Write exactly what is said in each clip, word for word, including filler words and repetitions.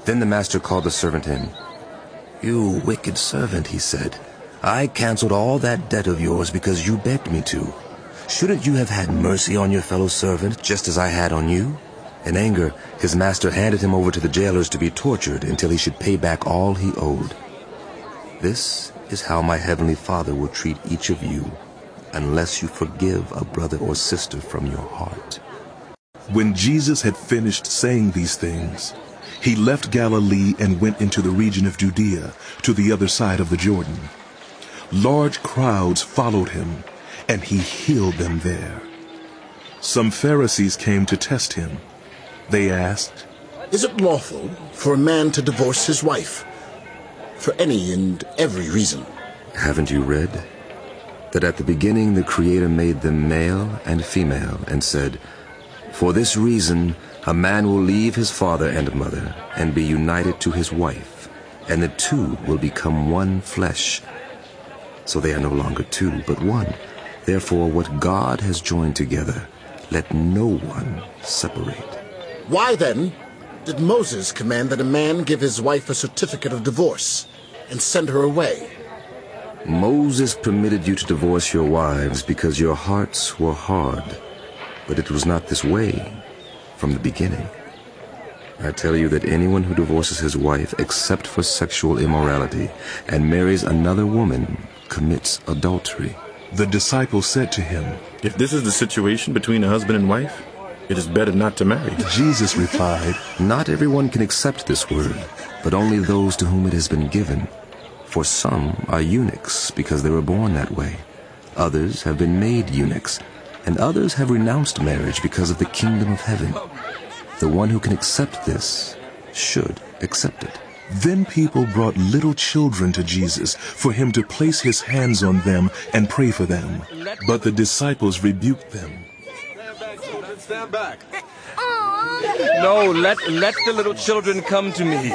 Then the master called the servant in. "You wicked servant," he said. "I canceled all that debt of yours because you begged me to. Shouldn't you have had mercy on your fellow servant, just as I had on you?" In anger, his master handed him over to the jailers to be tortured until he should pay back all he owed. This is how my heavenly Father will treat each of you, unless you forgive a brother or sister from your heart. When Jesus had finished saying these things, he left Galilee and went into the region of Judea, to the other side of the Jordan. Large crowds followed him, and he healed them there. Some Pharisees came to test him. They asked, "Is it lawful for a man to divorce his wife for any and every reason?" Haven't you read that at the beginning the Creator made them male and female and said, "For this reason a man will leave his father and mother and be united to his wife, and the two will become one flesh." So they are no longer two, but one. Therefore what God has joined together, let no one separate. Why then did Moses command that a man give his wife a certificate of divorce and send her away? Moses permitted you to divorce your wives because your hearts were hard, but it was not this way from the beginning. I tell you that anyone who divorces his wife except for sexual immorality and marries another woman commits adultery. The disciples said to him, "If this is the situation between a husband and wife, it is better not to marry." Jesus replied, Not everyone can accept this word, but only those to whom it has been given. For some are eunuchs because they were born that way. Others have been made eunuchs, and others have renounced marriage because of the kingdom of heaven. The one who can accept this should accept it. Then people brought little children to Jesus for him to place his hands on them and pray for them. But the disciples rebuked them. Stand back. No, let, let the little children come to me.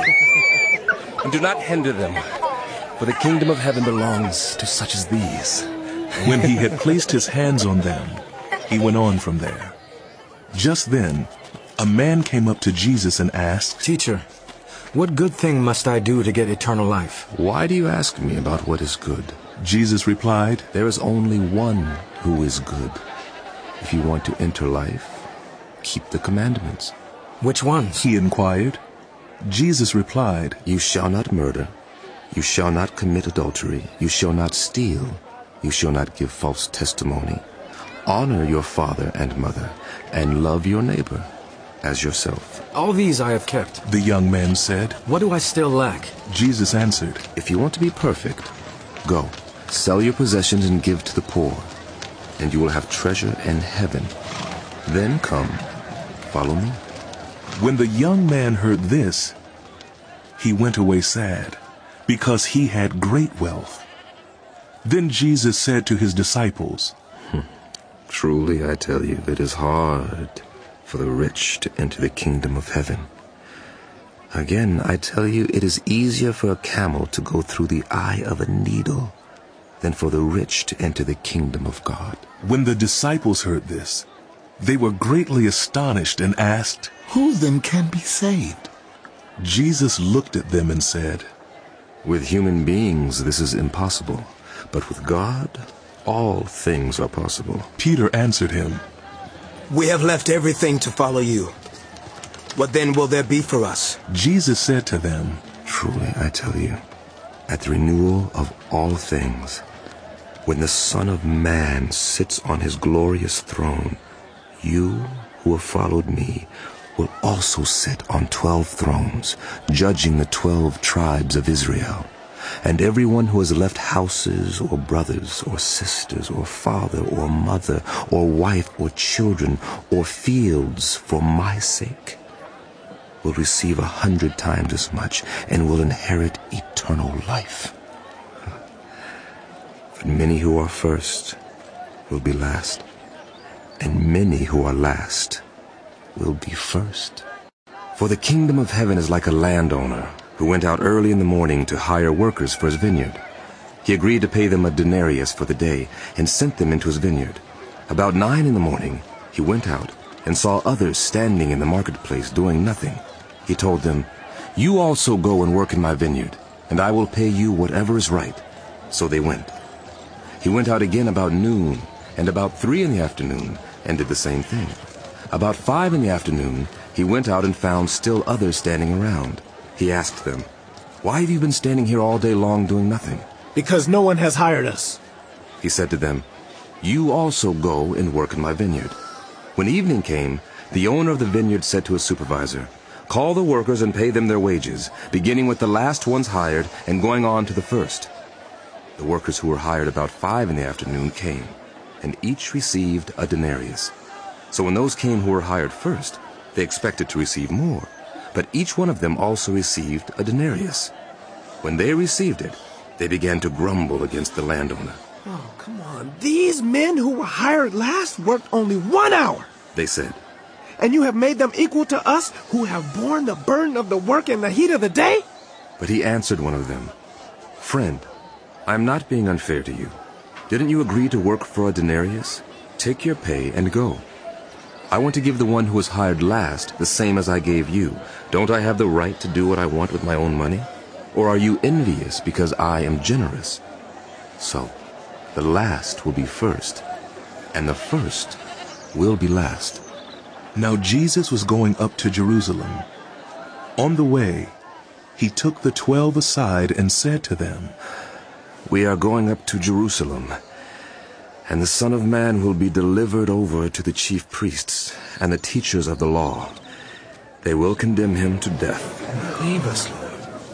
And do not hinder them, for the kingdom of heaven belongs to such as these. When he had placed his hands on them, he went on from there. Just then, a man came up to Jesus and asked, "Teacher, what good thing must I do to get eternal life?" Why do you ask me about what is good? Jesus replied, There is only one who is good. If you want to enter life, keep the commandments. Which ones? he inquired. Jesus replied, You shall not murder. You shall not commit adultery. You shall not steal. You shall not give false testimony. Honor your father and mother, and love your neighbor as yourself. All these I have kept. The young man said. What do I still lack? Jesus answered, If you want to be perfect, go, sell your possessions and give to the poor, and you will have treasure in heaven. Then come, follow me. When the young man heard this, he went away sad, because he had great wealth. Then Jesus said to his disciples, Truly I tell you, it is hard for the rich to enter the kingdom of heaven. Again, I tell you, it is easier for a camel to go through the eye of a needle than for the rich to enter the kingdom of God. When the disciples heard this, they were greatly astonished and asked, Who then can be saved? Jesus looked at them and said, With human beings this is impossible, but with God all things are possible. Peter answered him, We have left everything to follow you. What then will there be for us? Jesus said to them, Truly I tell you, at the renewal of all things, when the Son of Man sits on his glorious throne, you who have followed me will also sit on twelve thrones, judging the twelve tribes of Israel. And everyone who has left houses or brothers or sisters or father or mother or wife or children or fields for my sake will receive a hundred times as much and will inherit eternal life. But many who are first will be last, and many who are last will be first. For the kingdom of heaven is like a landowner who went out early in the morning to hire workers for his vineyard. He agreed to pay them a denarius for the day and sent them into his vineyard. About nine in the morning he went out and saw others standing in the marketplace doing nothing. He told them, "You also go and work in my vineyard, and I will pay you whatever is right." So they went. He went out again about noon, and about three in the afternoon, and did the same thing. About five in the afternoon, he went out and found still others standing around. He asked them, "Why have you been standing here all day long doing nothing?" Because no one has hired us. He said to them, "You also go and work in my vineyard." When evening came, the owner of the vineyard said to his supervisor, "Call the workers and pay them their wages, beginning with the last ones hired and going on to the first." The workers who were hired about five in the afternoon came, and each received a denarius. So when those came who were hired first, they expected to receive more, but each one of them also received a denarius. When they received it, they began to grumble against the landowner. Oh, come on. These men who were hired last worked only one hour. They said, And you have made them equal to us who have borne the burden of the work in the heat of the day? But he answered one of them, "Friend, I am not being unfair to you. Didn't you agree to work for a denarius? Take your pay and go. I want to give the one who was hired last the same as I gave you. Don't I have the right to do what I want with my own money? Or are you envious because I am generous? So, the last will be first, and the first will be last." Now Jesus was going up to Jerusalem. On the way, he took the twelve aside and said to them, "We are going up to Jerusalem, and the Son of Man will be delivered over to the chief priests and the teachers of the law. They will condemn him to death. Leave us, Lord.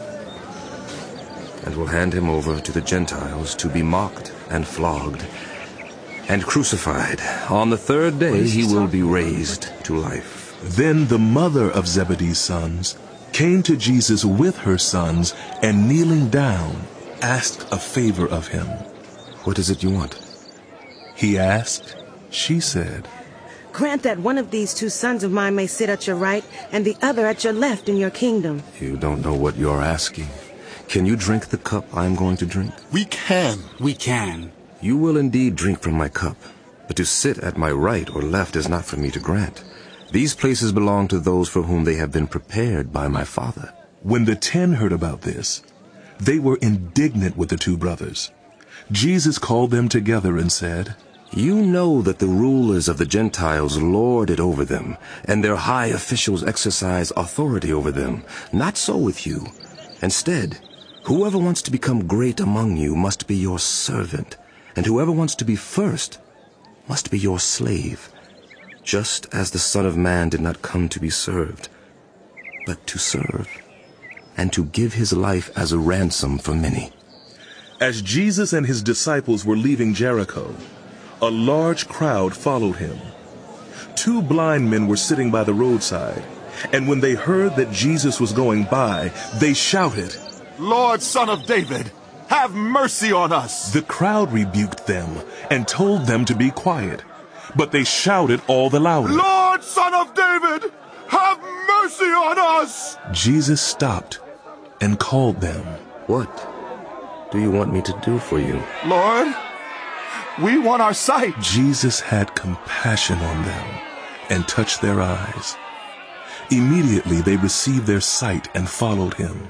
And will hand him over to the Gentiles to be mocked and flogged and crucified. On the third day he will be raised to life." Then the mother of Zebedee's sons came to Jesus with her sons, and kneeling down, asked a favor of him. "What is it you want?" He asked. She said, "Grant that one of these two sons of mine may sit at your right and the other at your left in your kingdom." "You don't know what you're asking. Can you drink the cup I am going to drink?" We can. We can. "You will indeed drink from my cup, but to sit at my right or left is not for me to grant. These places belong to those for whom they have been prepared by my Father." When the ten heard about this, they were indignant with the two brothers. Jesus called them together and said, "You know that the rulers of the Gentiles lord it over them, and their high officials exercise authority over them. Not so with you. Instead, whoever wants to become great among you must be your servant, and whoever wants to be first must be your slave, just as the Son of Man did not come to be served, but to serve, and to give his life as a ransom for many." As Jesus and his disciples were leaving Jericho, a large crowd followed him. Two blind men were sitting by the roadside, and when they heard that Jesus was going by, they shouted, Lord, Son of David, have mercy on us. The crowd rebuked them and told them to be quiet, but they shouted all the louder, Lord, Son of David, have mercy on us. Jesus stopped and called them. "What do you want me to do for you?" Lord, we want our sight. Jesus had compassion on them and touched their eyes. Immediately they received their sight and followed him.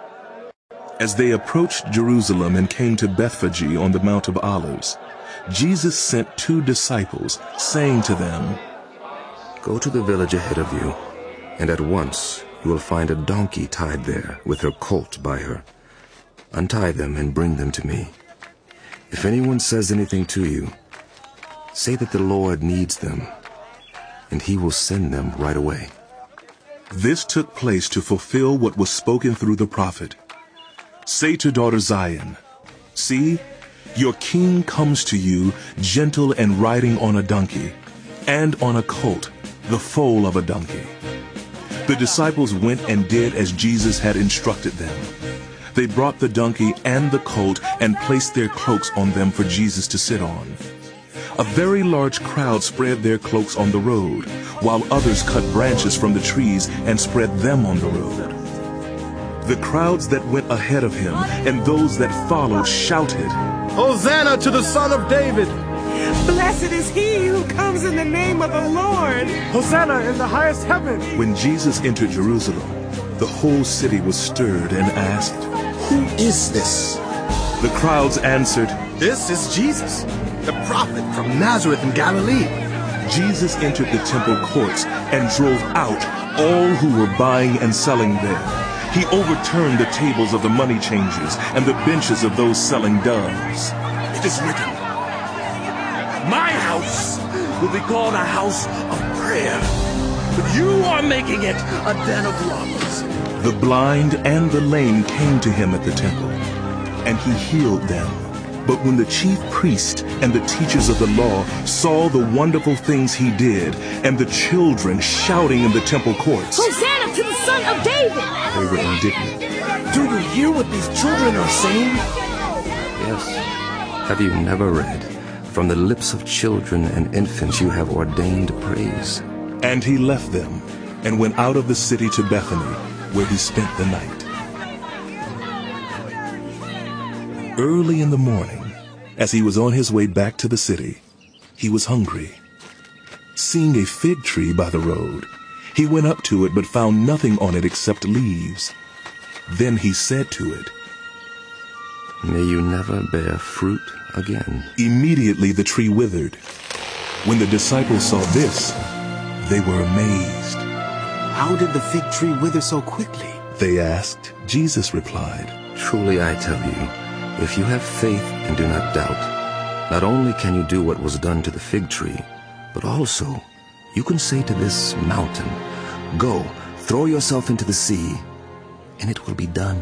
As they approached Jerusalem and came to Bethphage on the Mount of Olives, Jesus sent two disciples, saying to them, "Go to the village ahead of you, and at once you will find a donkey tied there with her colt by her. Untie them and bring them to me. If anyone says anything to you, say that the Lord needs them, and he will send them right away." This took place to fulfill what was spoken through the prophet. "Say to daughter Zion, see, your king comes to you, gentle and riding on a donkey, and on a colt, the foal of a donkey." The disciples went and did as Jesus had instructed them. They brought the donkey and the colt and placed their cloaks on them for Jesus to sit on. A very large crowd spread their cloaks on the road, while others cut branches from the trees and spread them on the road. The crowds that went ahead of him and those that followed shouted, Hosanna to the Son of David! Blessed is he who comes in the name of the Lord! Hosanna in the highest heaven! When Jesus entered Jerusalem, The whole city was stirred and asked, "Who is this?" The crowds answered, "This is Jesus, the prophet from Nazareth in Galilee." Jesus entered the temple courts and drove out all who were buying and selling there. He overturned the tables of the money changers and the benches of those selling doves. It is written, "My house will be called a house of prayer, but you are making it a den of robbers." The blind and the lame came to him at the temple, and he healed them. But when the chief priests and the teachers of the law saw the wonderful things he did, and the children shouting in the temple courts, "Hosanna to the Son of David!" they were indignant. Do you hear what these children are saying? Yes. Have you never read, "From the lips of children and infants you have ordained praise"? And he left them and went out of the city to Bethany, where he spent the night. Early in the morning, as he was on his way back to the city, he was hungry. Seeing a fig tree by the road, he went up to it but found nothing on it except leaves. Then he said to it, "May you never bear fruit again." Immediately the tree withered. When the disciples saw this, they were amazed. "How did the fig tree wither so quickly?" They asked. Jesus replied, "Truly I tell you, if you have faith and do not doubt, not only can you do what was done to the fig tree, but also you can say to this mountain, 'Go, throw yourself into the sea,' and it will be done.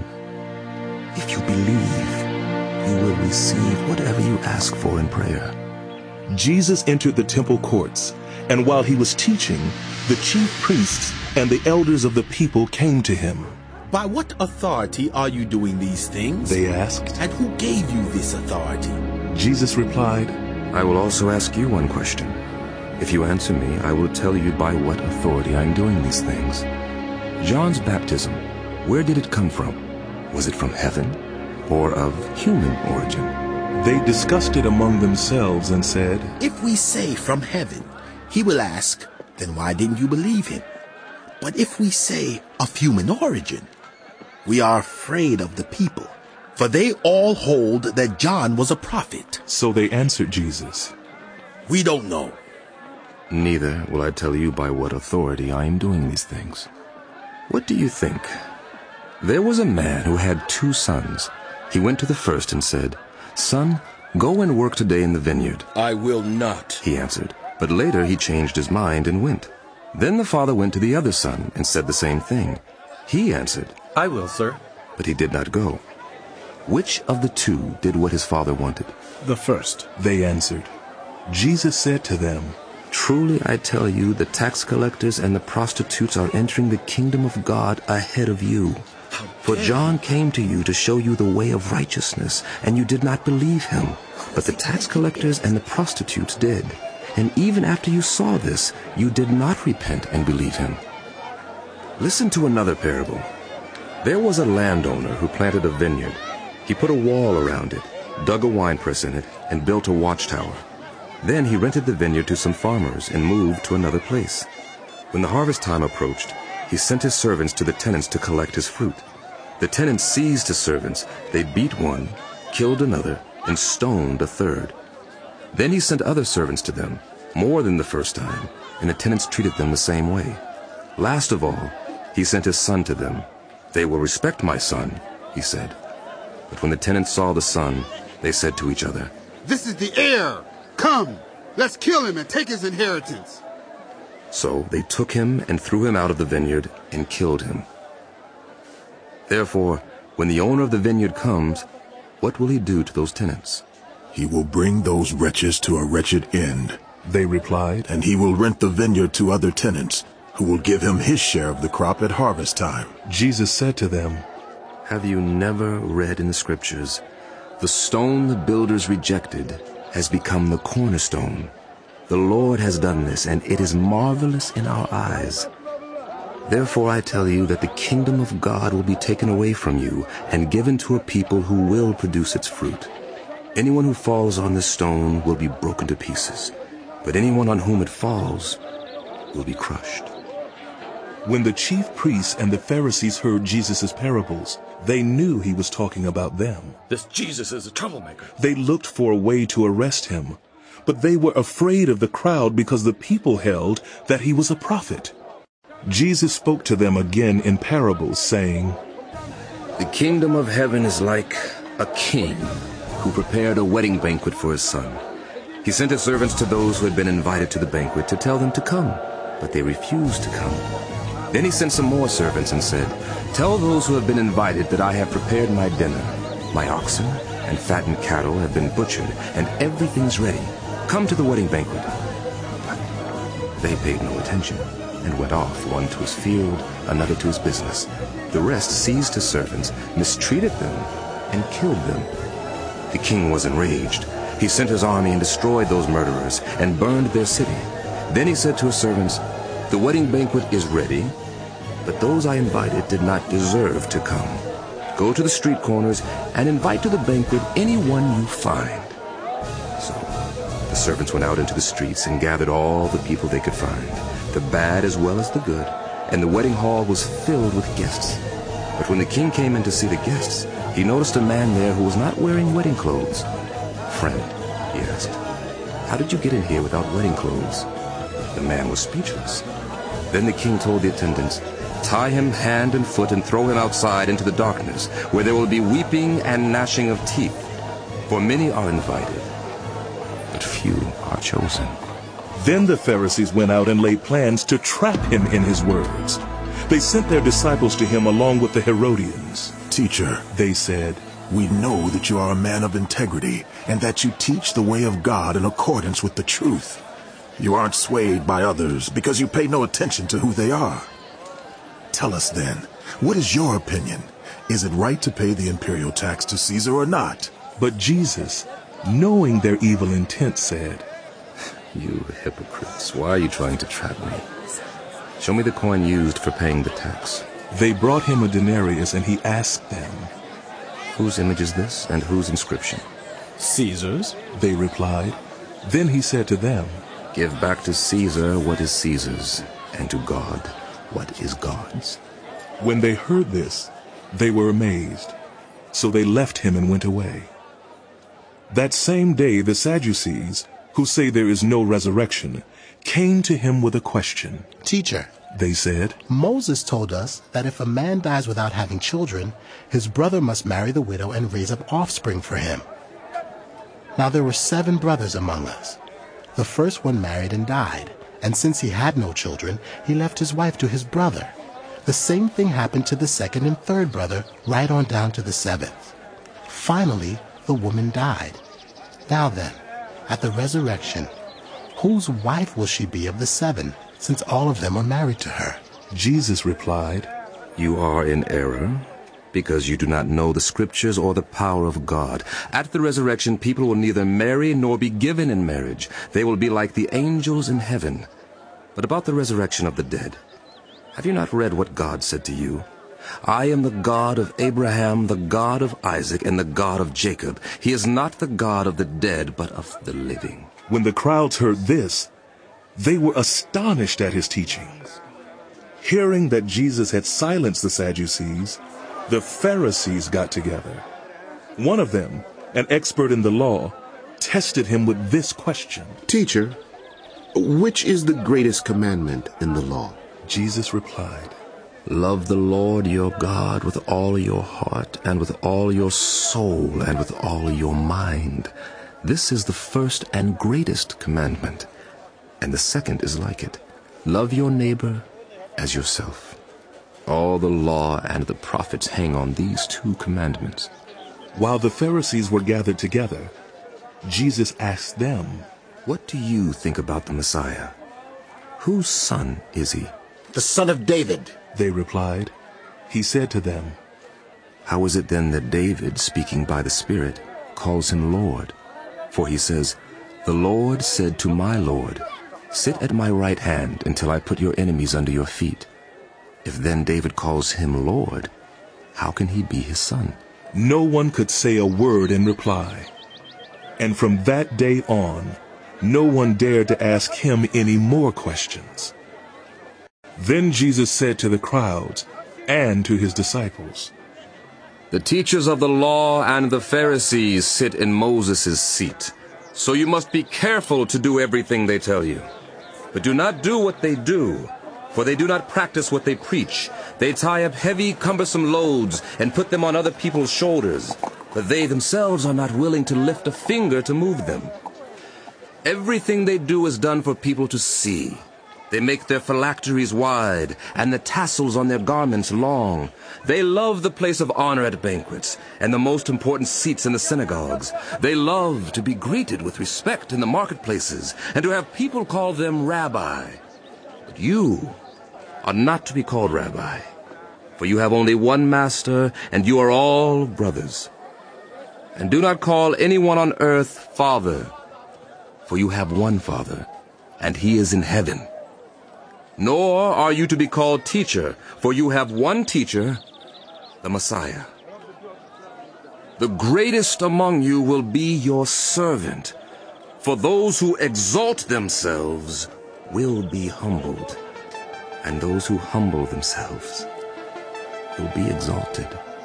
If you believe, you will receive whatever you ask for in prayer." Jesus entered the temple courts, and while he was teaching, the chief priests and the elders of the people came to him. "By what authority are you doing these things?" they asked. "And who gave you this authority?" Jesus replied, "I will also ask you one question. If you answer me, I will tell you by what authority I am doing these things. John's baptism, where did it come from? Was it from heaven or of human origin?" They discussed it among themselves and said, "If we say from heaven, he will ask, then why didn't you believe him? But if we say of human origin, we are afraid of the people, for they all hold that John was a prophet." So they answered Jesus, "We don't know." "Neither will I tell you by what authority I am doing these things. What do you think? There was a man who had two sons. He went to the first and said, 'Son, go and work today in the vineyard.' 'I will not,' he answered. But later he changed his mind and went. Then the father went to the other son and said the same thing. He answered, 'I will, sir.' But he did not go. Which of the two did what his father wanted?" The first. They answered. Jesus said to them, "Truly I tell you, the tax collectors and the prostitutes are entering the kingdom of God ahead of you. For John came to you to show you the way of righteousness, and you did not believe him. But the tax collectors and the prostitutes did. And even after you saw this, you did not repent and believe him. Listen to another parable. There was a landowner who planted a vineyard. He put a wall around it, dug a winepress in it, and built a watchtower. Then he rented the vineyard to some farmers and moved to another place. When the harvest time approached, he sent his servants to the tenants to collect his fruit. The tenants seized his servants. They beat one, killed another, and stoned a third. Then he sent other servants to them, more than the first time, and the tenants treated them the same way. Last of all, he sent his son to them. 'They will respect my son,' he said. But when the tenants saw the son, they said to each other, 'This is the heir. Come, let's kill him and take his inheritance.' So they took him and threw him out of the vineyard and killed him. Therefore, when the owner of the vineyard comes, what will he do to those tenants?" "He will bring those wretches to a wretched end," they replied, "and he will rent the vineyard to other tenants, who will give him his share of the crop at harvest time." Jesus said to them, "Have you never read in the scriptures, 'The stone the builders rejected has become the cornerstone. The Lord has done this, and it is marvelous in our eyes.' Therefore I tell you that the kingdom of God will be taken away from you and given to a people who will produce its fruit. Anyone who falls on this stone will be broken to pieces, but anyone on whom it falls will be crushed." When the chief priests and the Pharisees heard Jesus' parables, they knew he was talking about them. This Jesus is a troublemaker. They looked for a way to arrest him, but they were afraid of the crowd because the people held that he was a prophet. Jesus spoke to them again in parables, saying, "The kingdom of heaven is like a king who prepared a wedding banquet for his son. He sent his servants to those who had been invited to the banquet to tell them to come, but they refused to come. Then he sent some more servants and said, 'Tell those who have been invited that I have prepared my dinner. My oxen and fattened cattle have been butchered, and everything's ready. Come to the wedding banquet.' But they paid no attention and went off, one to his field, another to his business. The rest seized his servants, mistreated them, and killed them. The king was enraged. He sent his army and destroyed those murderers and burned their city. Then he said to his servants, 'The wedding banquet is ready, but those I invited did not deserve to come. Go to the street corners and invite to the banquet anyone you find.' So the servants went out into the streets and gathered all the people they could find, the bad as well as the good, and the wedding hall was filled with guests. But when the king came in to see the guests, he noticed a man there who was not wearing wedding clothes. 'Friend,' he asked, 'how did you get in here without wedding clothes?' The man was speechless. Then the king told the attendants, 'Tie him hand and foot and throw him outside into the darkness, where there will be weeping and gnashing of teeth. For many are invited, but few are chosen.'" Then the Pharisees went out and laid plans to trap him in his words. They sent their disciples to him along with the Herodians. "Teacher," they said, "we know that you are a man of integrity and that you teach the way of God in accordance with the truth. You aren't swayed by others because you pay no attention to who they are. Tell us then, what is your opinion? Is it right to pay the imperial tax to Caesar or not?" But Jesus, knowing their evil intent, said, "You hypocrites, why are you trying to trap me? Show me the coin used for paying the tax." They brought him a denarius, and he asked them, "Whose image is this, and whose inscription?" "Caesar's," they replied. Then he said to them, "Give back to Caesar what is Caesar's, and to God what is God's." When they heard this, they were amazed. So they left him and went away. That same day the Sadducees, who say there is no resurrection, came to him with a question. "Teacher," they said, "Moses told us that if a man dies without having children, his brother must marry the widow and raise up offspring for him. Now there were seven brothers among us. The first one married and died, and since he had no children, he left his wife to his brother. The same thing happened to the second and third brother, right on down to the seventh. Finally, the woman died. Now then, at the resurrection, whose wife will she be of the seven, since all of them are married to her?" Jesus replied, "You are in error, because you do not know the scriptures or the power of God. At the resurrection, people will neither marry nor be given in marriage. They will be like the angels in heaven. But about the resurrection of the dead, have you not read what God said to you? 'I am the God of Abraham, the God of Isaac, and the God of Jacob.' He is not the God of the dead, but of the living." When the crowds heard this, they were astonished at his teachings. Hearing that Jesus had silenced the Sadducees, the Pharisees got together. One of them, an expert in the law, tested him with this question. "Teacher, which is the greatest commandment in the law?" Jesus replied, "Love the Lord your God with all your heart, and with all your soul, and with all your mind. This is the first and greatest commandment. And the second is like it. Love your neighbor as yourself. All the law and the prophets hang on these two commandments." While the Pharisees were gathered together, Jesus asked them, "What do you think about the Messiah? Whose son is he?" "The son of David," they replied. He said to them, "How is it then that David, speaking by the Spirit, calls him Lord? For he says, 'The Lord said to my Lord, sit at my right hand until I put your enemies under your feet.' If then David calls him Lord, how can he be his son?" No one could say a word in reply. And from that day on, no one dared to ask him any more questions. Then Jesus said to the crowds and to his disciples, "The teachers of the law and the Pharisees sit in Moses' seat. So you must be careful to do everything they tell you. But do not do what they do, for they do not practice what they preach. They tie up heavy, cumbersome loads and put them on other people's shoulders, but they themselves are not willing to lift a finger to move them. Everything they do is done for people to see. They make their phylacteries wide and the tassels on their garments long. They love the place of honor at banquets and the most important seats in the synagogues. They love to be greeted with respect in the marketplaces and to have people call them rabbi. But you are not to be called rabbi, for you have only one master and you are all brothers. And do not call anyone on earth father, for you have one Father, and he is in heaven. Nor are you to be called teacher, for you have one teacher, the Messiah. The greatest among you will be your servant, for those who exalt themselves will be humbled, and those who humble themselves will be exalted.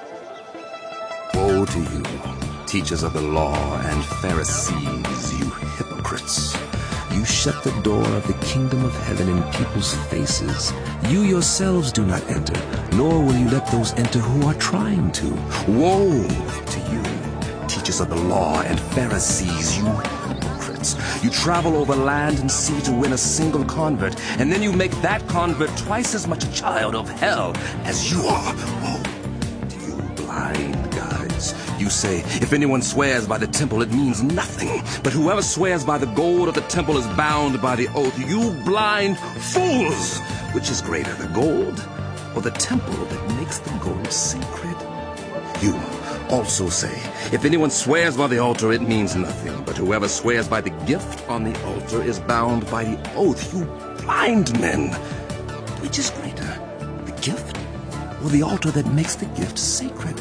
Woe to you, teachers of the law and Pharisees, you hypocrites! You shut the door of the kingdom of heaven in people's faces. You yourselves do not enter, nor will you let those enter who are trying to. Woe to you, teachers of the law and Pharisees, you hypocrites! You travel over land and sea to win a single convert, and then you make that convert twice as much a child of hell as you are. Woe to you, blind guides! You say, if anyone swears by the temple, it means nothing. But whoever swears by the gold of the temple is bound by the oath. You blind fools! Which is greater, the gold or the temple that makes the gold sacred? You also say, if anyone swears by the altar, it means nothing. But whoever swears by the gift on the altar is bound by the oath. You blind men! Which is greater, the gift or the altar that makes the gift sacred?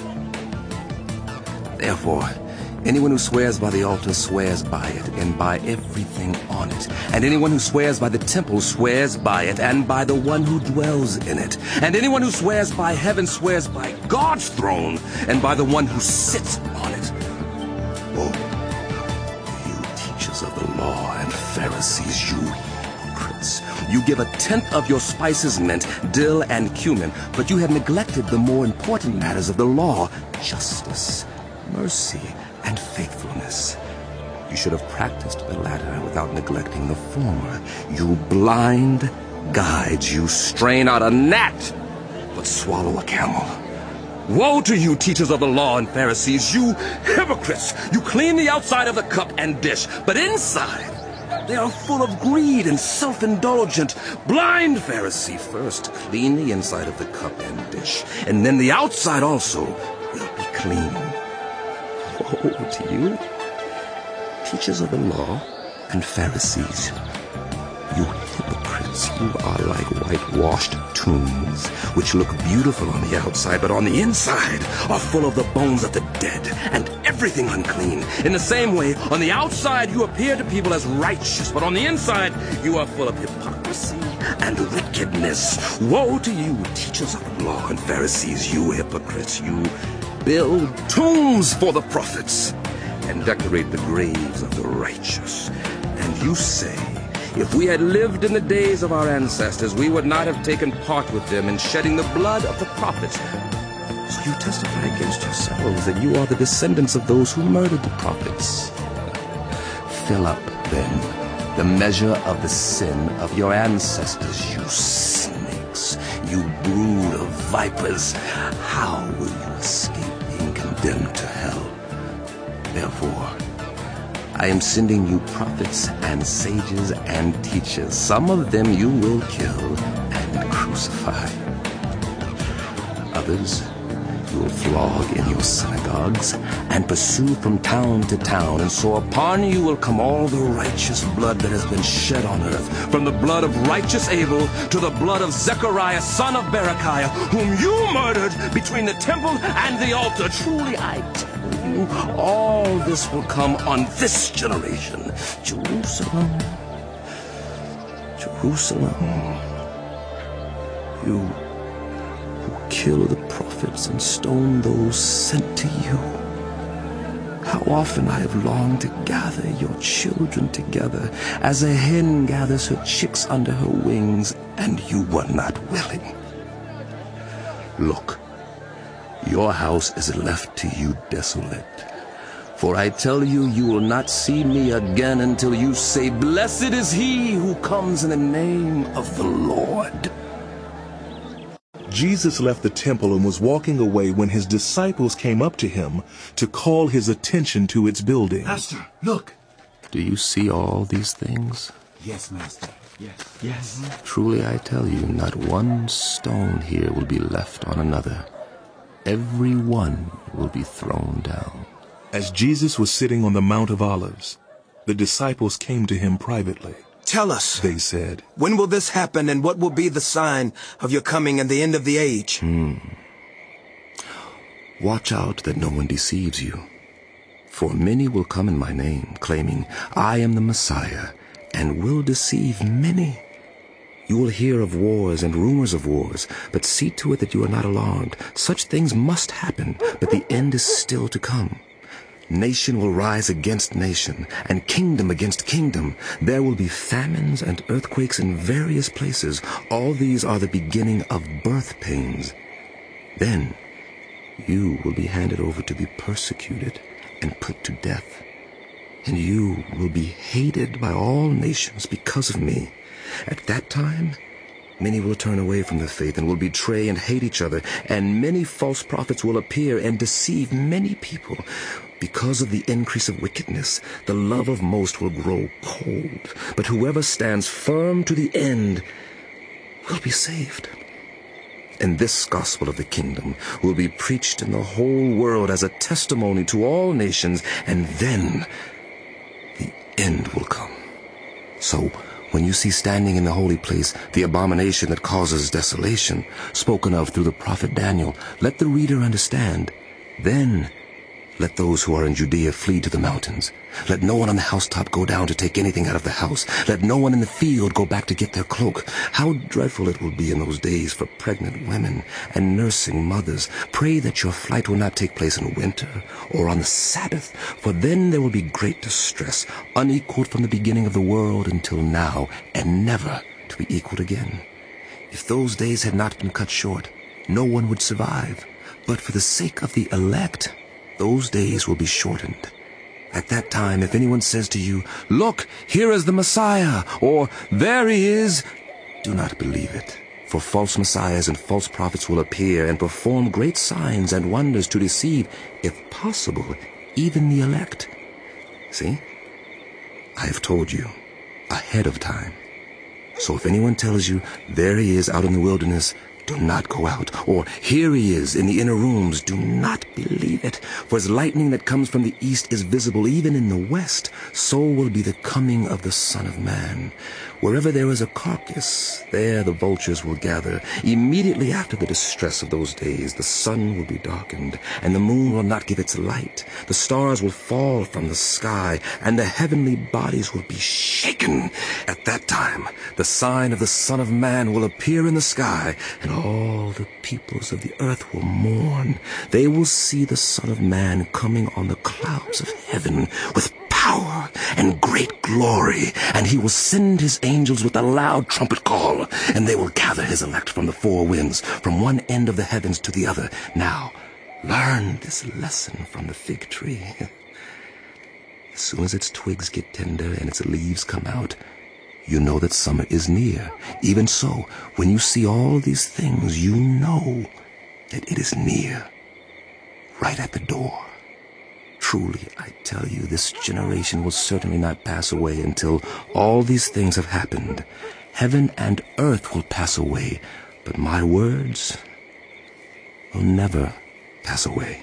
Therefore, anyone who swears by the altar swears by it and by everything on it. And anyone who swears by the temple swears by it and by the one who dwells in it. And anyone who swears by heaven swears by God's throne and by the one who sits on it. Oh, you teachers of the law and Pharisees, you hypocrites! You give a tenth of your spices, mint, dill, and cumin, but you have neglected the more important matters of the law, justice, mercy, and faithfulness. You should have practiced the latter without neglecting the former. You blind guides, you strain out a gnat, but swallow a camel. Woe to you, teachers of the law and Pharisees, you hypocrites! You clean the outside of the cup and dish, but inside they are full of greed and self-indulgent. Blind Pharisee, first clean the inside of the cup and dish, and then the outside also will be clean. Woe to you, teachers of the law and Pharisees, you hypocrites! You are like whitewashed tombs, which look beautiful on the outside, but on the inside are full of the bones of the dead and everything unclean. In the same way, on the outside you appear to people as righteous, but on the inside you are full of hypocrisy and wickedness. Woe to you, teachers of the law and Pharisees, you hypocrites! You build tombs for the prophets and decorate the graves of the righteous. And you say, if we had lived in the days of our ancestors, we would not have taken part with them in shedding the blood of the prophets. So you testify against yourselves that you are the descendants of those who murdered the prophets. Fill up, then, the measure of the sin of your ancestors, you snakes, you brood of vipers. How will you escape being condemned to hell? Therefore, I am sending you prophets and sages and teachers. Some of them you will kill and crucify. Others you will flog in your synagogues and pursue from town to town. And so upon you will come all the righteous blood that has been shed on earth, from the blood of righteous Abel to the blood of Zechariah, son of Berechiah, whom you murdered between the temple and the altar. Truly I tell you, all this will come on this generation. Jerusalem, Jerusalem, you, who kill the prophets and stone those sent to you. How often I have longed to gather your children together, as a hen gathers her chicks under her wings, and you were not willing. Look, your house is left to you desolate. For I tell you, you will not see me again until you say, "Blessed is he who comes in the name of the Lord." Jesus left the temple and was walking away when his disciples came up to him to call his attention to its building. Master, look! Do you see all these things? Yes, Master. Yes. Yes. Truly I tell you, not one stone here will be left on another. Every one will be thrown down. As Jesus was sitting on the Mount of Olives, the disciples came to him privately. Tell us, they said, when will this happen, and what will be the sign of your coming and the end of the age? Hmm. Watch out that no one deceives you. For many will come in my name, claiming, "I am the Messiah," and will deceive many. You will hear of wars and rumors of wars, but see to it that you are not alarmed. Such things must happen, but the end is still to come. Nation will rise against nation, and kingdom against kingdom. There will be famines and earthquakes in various places. All these are the beginning of birth pains. Then you will be handed over to be persecuted and put to death. And you will be hated by all nations because of me. At that time, many will turn away from the faith and will betray and hate each other, and many false prophets will appear and deceive many people. Because of the increase of wickedness, the love of most will grow cold, but whoever stands firm to the end will be saved. And this gospel of the kingdom will be preached in the whole world as a testimony to all nations, and then the end will come. So, when you see standing in the holy place the abomination that causes desolation, spoken of through the prophet Daniel, let the reader understand. Then let those who are in Judea flee to the mountains. Let no one on the housetop go down to take anything out of the house. Let no one in the field go back to get their cloak. How dreadful it will be in those days for pregnant women and nursing mothers. Pray that your flight will not take place in winter or on the Sabbath, for then there will be great distress, unequaled from the beginning of the world until now, and never to be equaled again. If those days had not been cut short, no one would survive. But for the sake of the elect, those days will be shortened. At that time, if anyone says to you, "Look, here is the Messiah," or "There he is," do not believe it. For false messiahs and false prophets will appear and perform great signs and wonders to deceive, if possible, even the elect. See, I have told you ahead of time. So if anyone tells you, "There he is out in the wilderness," do not go out. Or, "Here he is in the inner rooms," do not believe it. For as lightning that comes from the east is visible even in the west, so will be the coming of the Son of Man. Wherever there is a carcass, there the vultures will gather. Immediately after the distress of those days, the sun will be darkened, and the moon will not give its light. The stars will fall from the sky, and the heavenly bodies will be shaken. At that time, the sign of the Son of Man will appear in the sky, and all the peoples of the earth will mourn. They will see the Son of Man coming on the clouds of heaven with power and great glory, and he will send his angels with a loud trumpet call, and they will gather his elect from the four winds, from one end of the heavens to the other. Now, learn this lesson from the fig tree. As soon as its twigs get tender and its leaves come out, you know that summer is near. Even so, when you see all these things, you know that it is near, right at the door. Truly, I tell you, this generation will certainly not pass away until all these things have happened. Heaven and earth will pass away, but my words will never pass away.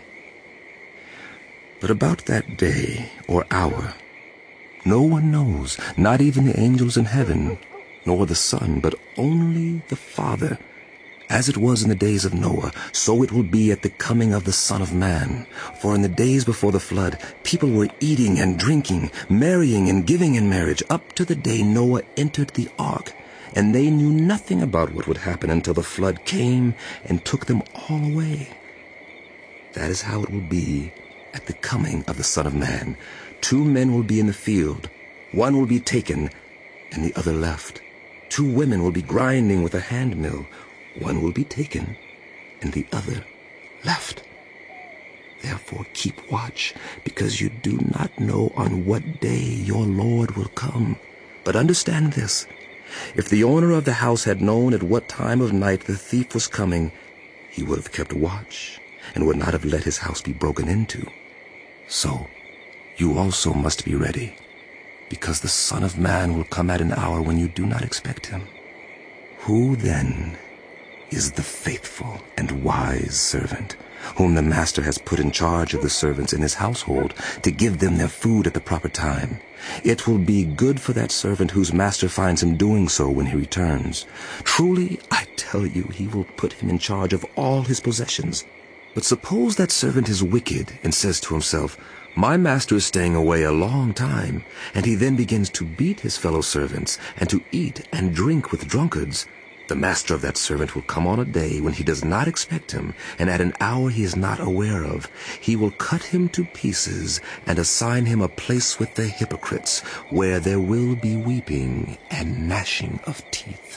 But about that day or hour, no one knows, not even the angels in heaven, nor the Son, but only the Father. As it was in the days of Noah, so it will be at the coming of the Son of Man. For in the days before the flood, people were eating and drinking, marrying and giving in marriage, up to the day Noah entered the ark. and they knew nothing about what would happen until the flood came and took them all away. That is how it will be at the coming of the Son of Man. Two men will be in the field. One will be taken, and the other left. Two women will be grinding with a hand mill. One will be taken, and the other left. Therefore keep watch, because you do not know on what day your Lord will come. But understand this, if the owner of the house had known at what time of night the thief was coming, he would have kept watch, and would not have let his house be broken into. So you also must be ready, because the Son of Man will come at an hour when you do not expect him. Who then is the faithful and wise servant, whom the master has put in charge of the servants in his household to give them their food at the proper time? It will be good for that servant whose master finds him doing so when he returns. Truly, I tell you, he will put him in charge of all his possessions. But suppose that servant is wicked and says to himself, "My master is staying away a long time," and he then begins to beat his fellow servants and to eat and drink with drunkards. The master of that servant will come on a day when he does not expect him, and at an hour he is not aware of. He will cut him to pieces and assign him a place with the hypocrites, where there will be weeping and gnashing of teeth.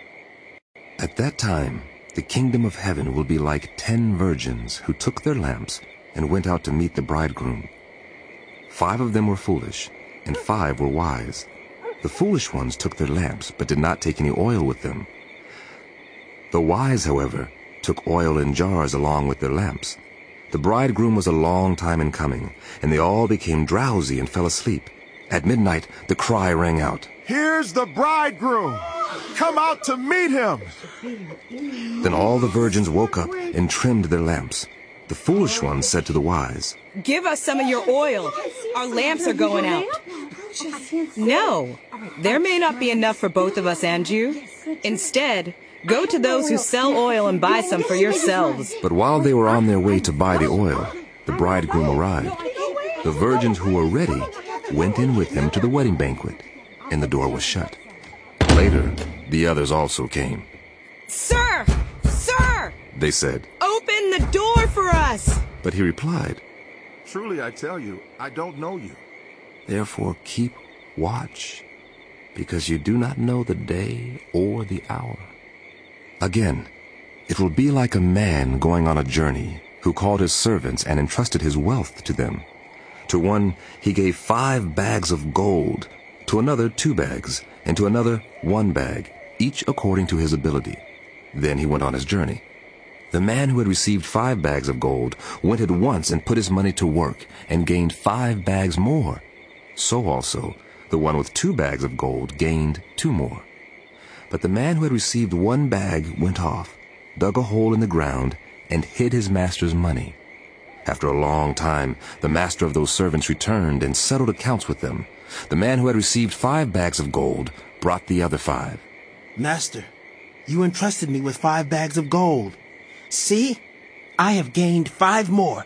At that time, the kingdom of heaven will be like ten virgins who took their lamps and went out to meet the bridegroom. Five of them were foolish, and five were wise. The foolish ones took their lamps, but did not take any oil with them. The wise, however, took oil in jars along with their lamps. The bridegroom was a long time in coming, and they all became drowsy and fell asleep. At midnight, the cry rang out, "Here's the bridegroom! Come out to meet him!" Then all the virgins woke up and trimmed their lamps. The foolish ones said to the wise, "Give us some of your oil. Our lamps are going out." "No, there may not be enough for both of us and you. Instead, go to those who sell oil and buy some for yourselves." But while they were on their way to buy the oil, the bridegroom arrived. The virgins who were ready went in with him to the wedding banquet, and the door was shut. Later, the others also came. "Sir! Sir!" they said. "Open the door for us!" But he replied, "Truly I tell you, I don't know you." Therefore keep watch, because you do not know the day or the hour. Again, it will be like a man going on a journey, who called his servants and entrusted his wealth to them. To one he gave five bags of gold, to another two bags, and to another one bag, each according to his ability. Then he went on his journey. The man who had received five bags of gold went at once and put his money to work, and gained five bags more. So also the one with two bags of gold gained two more. But the man who had received one bag went off, dug a hole in the ground, and hid his master's money. After a long time, the master of those servants returned and settled accounts with them. The man who had received five bags of gold brought the other five. "Master, you entrusted me with five bags of gold. See, I have gained five more."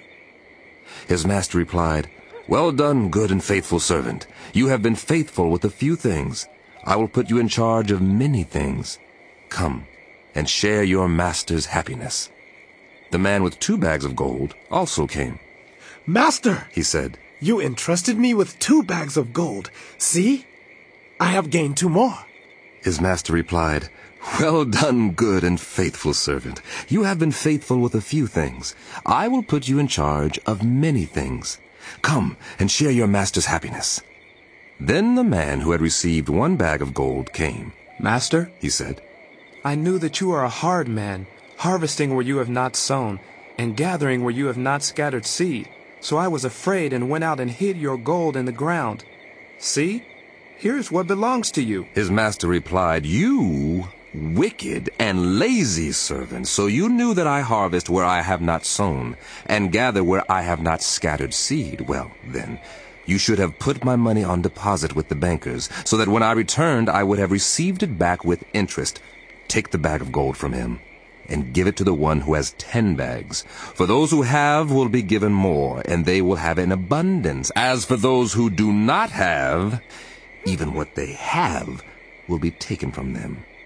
His master replied, "Well done, good and faithful servant. You have been faithful with a few things. I will put you in charge of many things. Come and share your master's happiness." The man with two bags of gold also came. "Master," he said, "you entrusted me with two bags of gold. See, I have gained two more." His master replied, "Well done, good and faithful servant. You have been faithful with a few things. I will put you in charge of many things. Come and share your master's happiness." Then the man who had received one bag of gold came. "Master," he said, "I knew that you are a hard man, harvesting where you have not sown, and gathering where you have not scattered seed. So I was afraid and went out and hid your gold in the ground. See, here's what belongs to you." His master replied, "You wicked and lazy servant, so you knew that I harvest where I have not sown, and gather where I have not scattered seed. Well, then, you should have put my money on deposit with the bankers, so that when I returned I would have received it back with interest. Take the bag of gold from him, and give it to the one who has ten bags. For those who have will be given more, and they will have in abundance. As for those who do not have, even what they have will be taken from them."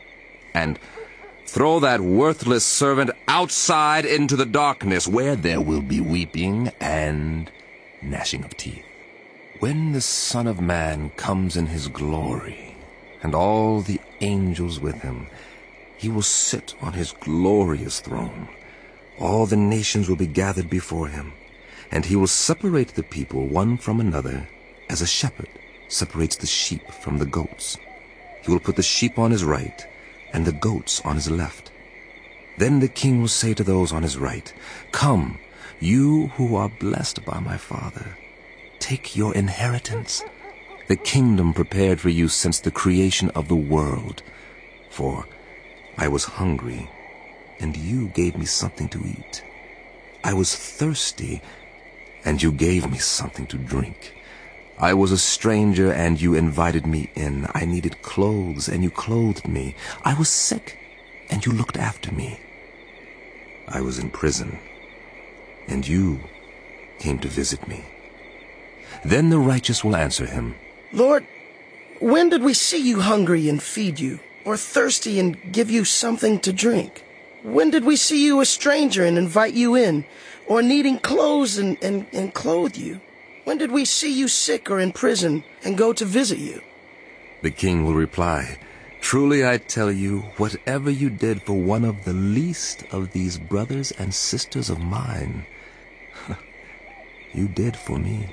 and throw that worthless servant outside into the darkness, where there will be weeping and gnashing of teeth. When the Son of Man comes in his glory, and all the angels with him, he will sit on his glorious throne. All the nations will be gathered before him, and he will separate the people one from another, as a shepherd separates the sheep from the goats. He will put the sheep on his right, and the goats on his left. Then the king will say to those on his right, "Come, you who are blessed by my Father, take your inheritance, the kingdom prepared for you since the creation of the world. For I was hungry, and you gave me something to eat. I was thirsty, and you gave me something to drink. I was a stranger, and you invited me in. I needed clothes, and you clothed me. I was sick, and you looked after me. I was in prison, and you came to visit me." Then the righteous will answer him, "Lord, when did we see you hungry and feed you, or thirsty and give you something to drink? When did we see you a stranger and invite you in, or needing clothes and, and, and clothe you? When did we see you sick or in prison and go to visit you?" The king will reply, "Truly I tell you, whatever you did for one of the least of these brothers and sisters of mine, you did for me."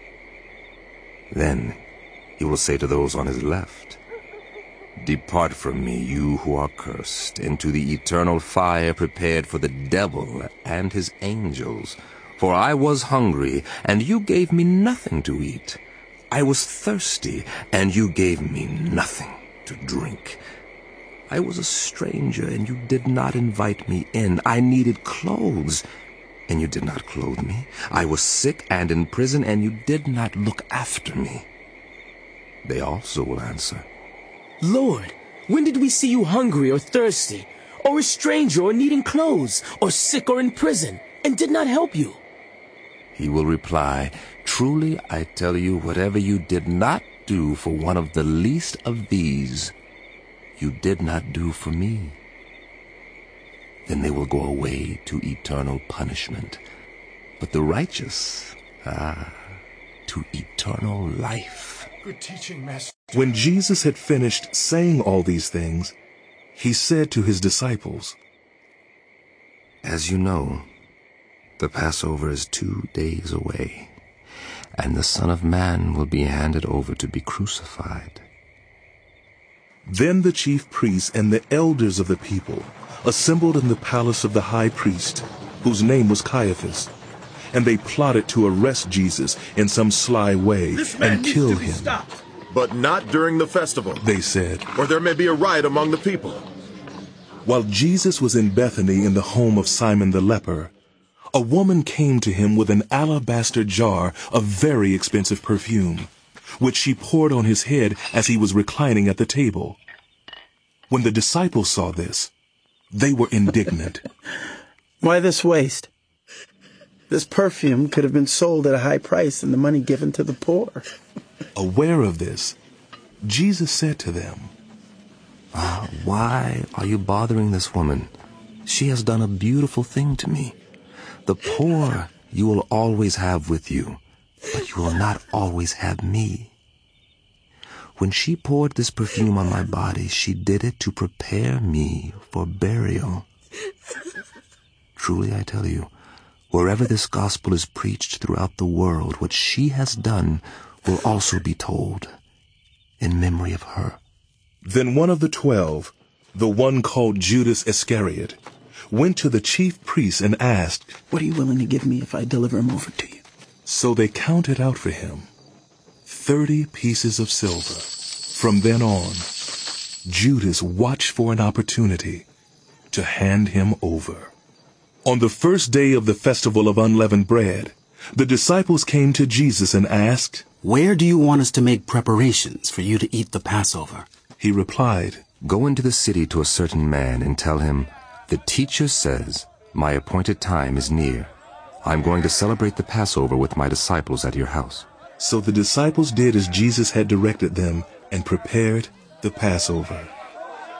Then he will say to those on his left, "Depart from me, you who are cursed, into the eternal fire prepared for the devil and his angels. For I was hungry, and you gave me nothing to eat. I was thirsty, and you gave me nothing to drink. I was a stranger, and you did not invite me in. I needed clothes, and you did not clothe me. I was sick and in prison, and you did not look after me." They also will answer, "Lord, when did we see you hungry or thirsty, or a stranger or needing clothes, or sick or in prison, and did not help you?" He will reply, "Truly I tell you, whatever you did not do for one of the least of these, you did not do for me." Then they will go away to eternal punishment, but the righteous, ah, to eternal life. Good teaching, Master. When Jesus had finished saying all these things, he said to his disciples, "As you know, the Passover is two days away, and the Son of Man will be handed over to be crucified." Then the chief priests and the elders of the people assembled in the palace of the high priest, whose name was Caiaphas, and they plotted to arrest Jesus in some sly way and kill him. Stopped. But not during the festival, they said, or there may be a riot among the people. While Jesus was in Bethany in the home of Simon the leper, a woman came to him with an alabaster jar of very expensive perfume, which she poured on his head as he was reclining at the table. When the disciples saw this, they were indignant. "Why this waste? This perfume could have been sold at a high price and the money given to the poor." Aware of this, Jesus said to them, Ah, why are you bothering this woman? She has done a beautiful thing to me. The poor you will always have with you, but you will not always have me. When she poured this perfume on my body, she did it to prepare me for burial. Truly I tell you, wherever this gospel is preached throughout the world, what she has done will also be told in memory of her." Then one of the twelve, the one called Judas Iscariot, went to the chief priests and asked, "What are you willing to give me if I deliver him over to you?" So they counted out for him thirty pieces of silver. From then on, Judas watched for an opportunity to hand him over. On the first day of the festival of unleavened bread, the disciples came to Jesus and asked, "Where do you want us to make preparations for you to eat the Passover?" He replied, "Go into the city to a certain man and tell him, 'The teacher says, my appointed time is near. I'm going to celebrate the Passover with my disciples at your house.'" So the disciples did as Jesus had directed them and prepared the Passover.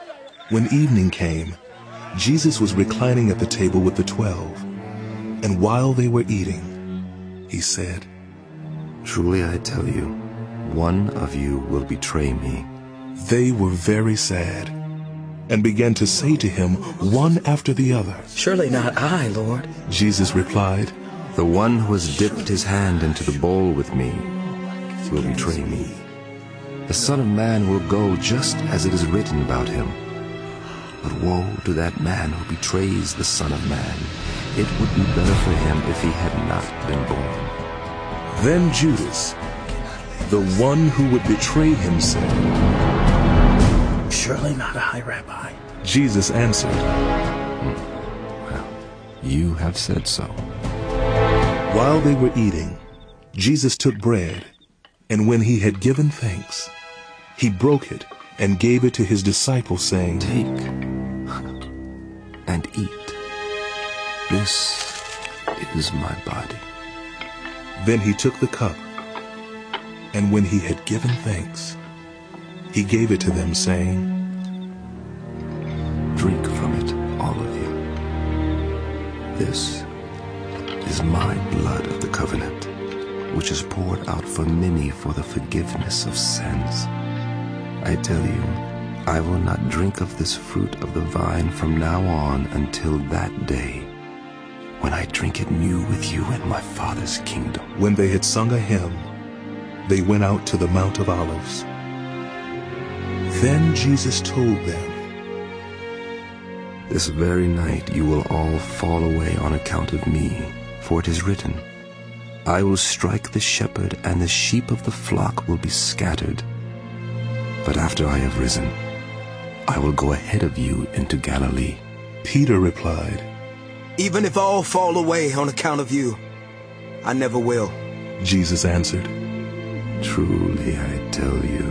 When evening came, Jesus was reclining at the table with the twelve, and while they were eating, he said, "Truly I tell you, one of you will betray me." They were very sad, and began to say to him one after the other, "Surely not I, Lord." Jesus replied, "The one who has dipped his hand into the bowl with me will betray me. The Son of Man will go just as it is written about him. But woe to that man who betrays the Son of Man. It would be better for him if he had not been born." Then Judas, the one who would betray him, said, "Surely not I, Rabbi." Jesus answered, "Well, you have said so." While they were eating, Jesus took bread, and when he had given thanks, he broke it and gave it to his disciples, saying, "Take and eat. This is my body." Then he took the cup, and when he had given thanks, he gave it to them, saying, "Drink from it, all of you. This is my blood of the covenant, which is poured out for many for the forgiveness of sins. I tell you, I will not drink of this fruit of the vine from now on until that day, when I drink it new with you in my Father's kingdom." When they had sung a hymn, they went out to the Mount of Olives. Then Jesus told them, "This very night you will all fall away on account of me, for it is written, I will strike the shepherd, and the sheep of the flock will be scattered. But after I have risen, I will go ahead of you into Galilee." Peter replied, "Even if all fall away on account of you, I never will." Jesus answered, "Truly I tell you,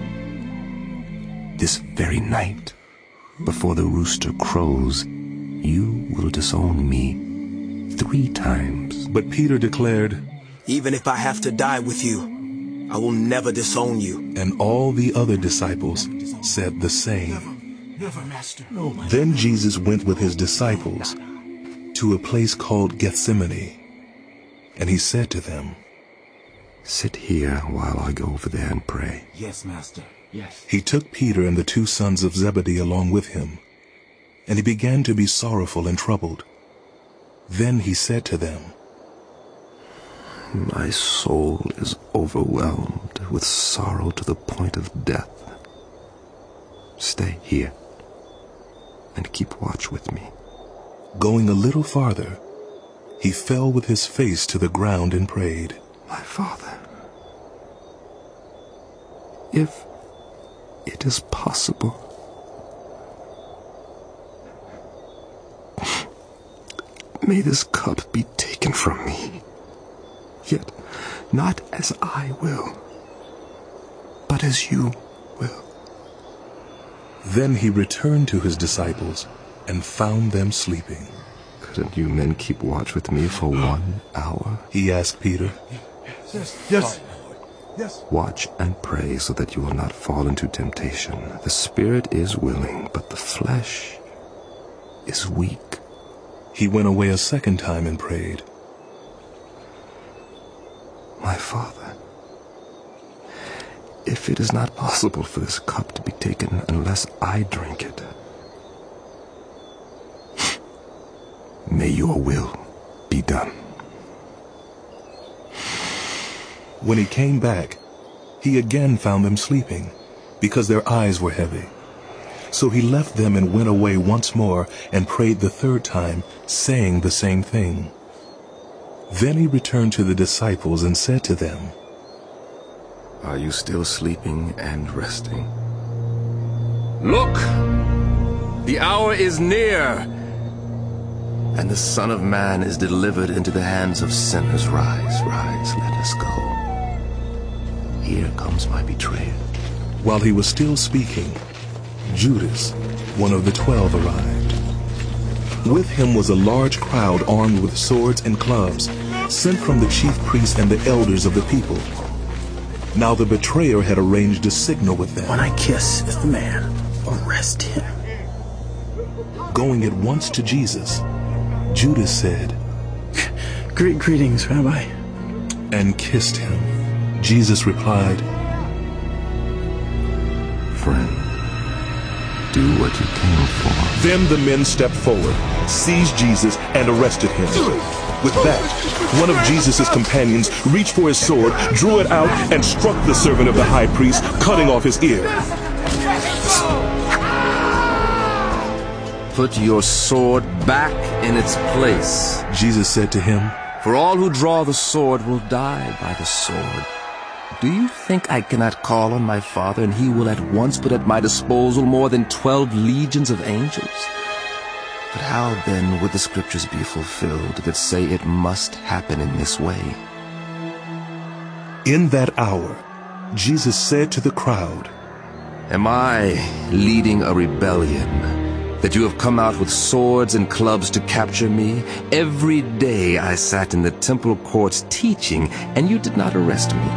this very night, before the rooster crows, you will disown me three times." But Peter declared, "Even if I have to die with you, I will never disown you." And all the other disciples said the same. Never, Master. Then Jesus went with his disciples to a place called Gethsemane, and he said to them, "Sit here while I go over there and pray." Yes, Master. Yes. He took Peter and the two sons of Zebedee along with him, and he began to be sorrowful and troubled. Then he said to them, "My soul is overwhelmed with sorrow to the point of death. Stay here and keep watch with me." Going a little farther, he fell with his face to the ground and prayed, "My Father, if it is possible, may this cup be taken from me. Yet not as I will, but as you will." Then he returned to his disciples and found them sleeping. "Couldn't you men keep watch with me for one hour?" he asked Peter. Yes, yes, yes. "Watch and pray so that you will not fall into temptation. The spirit is willing, but the flesh is weak." He went away a second time and prayed, "My Father, if it is not possible for this cup to be taken unless I drink it, may your will be done." When he came back, he again found them sleeping, because their eyes were heavy. So he left them and went away once more and prayed the third time, saying the same thing. Then he returned to the disciples and said to them, "Are you still sleeping and resting? Look! The hour is near, and the Son of Man is delivered into the hands of sinners. Rise, rise, let us go. Here comes my betrayer." While he was still speaking, Judas, one of the twelve, arrived. With him was a large crowd armed with swords and clubs, sent from the chief priests and the elders of the people. Now the betrayer had arranged a signal with them. "When I kiss the man, arrest him." going at once to Jesus. Judas said, Great greetings, Rabbi, and kissed him. Jesus replied, Friend, do what you came for. Then the men stepped forward, seized Jesus, and arrested him. With that, one of Jesus' companions reached for his sword, drew it out, and struck the servant of the high priest, cutting off his ear. Put your sword back in its place, Jesus said to him, for all who draw the sword will die by the sword. Do you think I cannot call on my Father, and he will at once put at my disposal more than twelve legions of angels? But how then would the scriptures be fulfilled that say it must happen in this way? In that hour, Jesus said to the crowd, Am I leading a rebellion, that you have come out with swords and clubs to capture me? Every day I sat in the temple courts teaching, and you did not arrest me.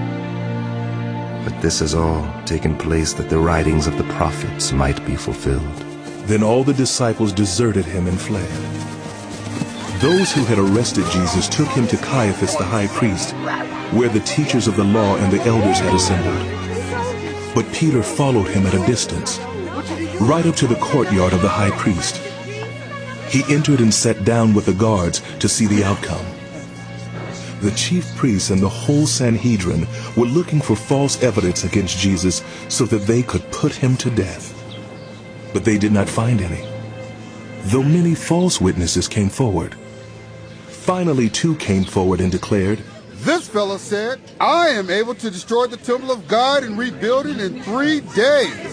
But this has all taken place that the writings of the prophets might be fulfilled. Then all the disciples deserted him and fled. Those who had arrested Jesus took him to Caiaphas the high priest, where the teachers of the law and the elders had assembled. But Peter followed him at a distance, right up to the courtyard of the high priest. He entered and sat down with the guards to see the outcome. The chief priests and the whole Sanhedrin were looking for false evidence against Jesus so that they could put him to death. But they did not find any, though many false witnesses came forward. Finally, two came forward and declared, This fellow said, I am able to destroy the temple of God and rebuild it in three days.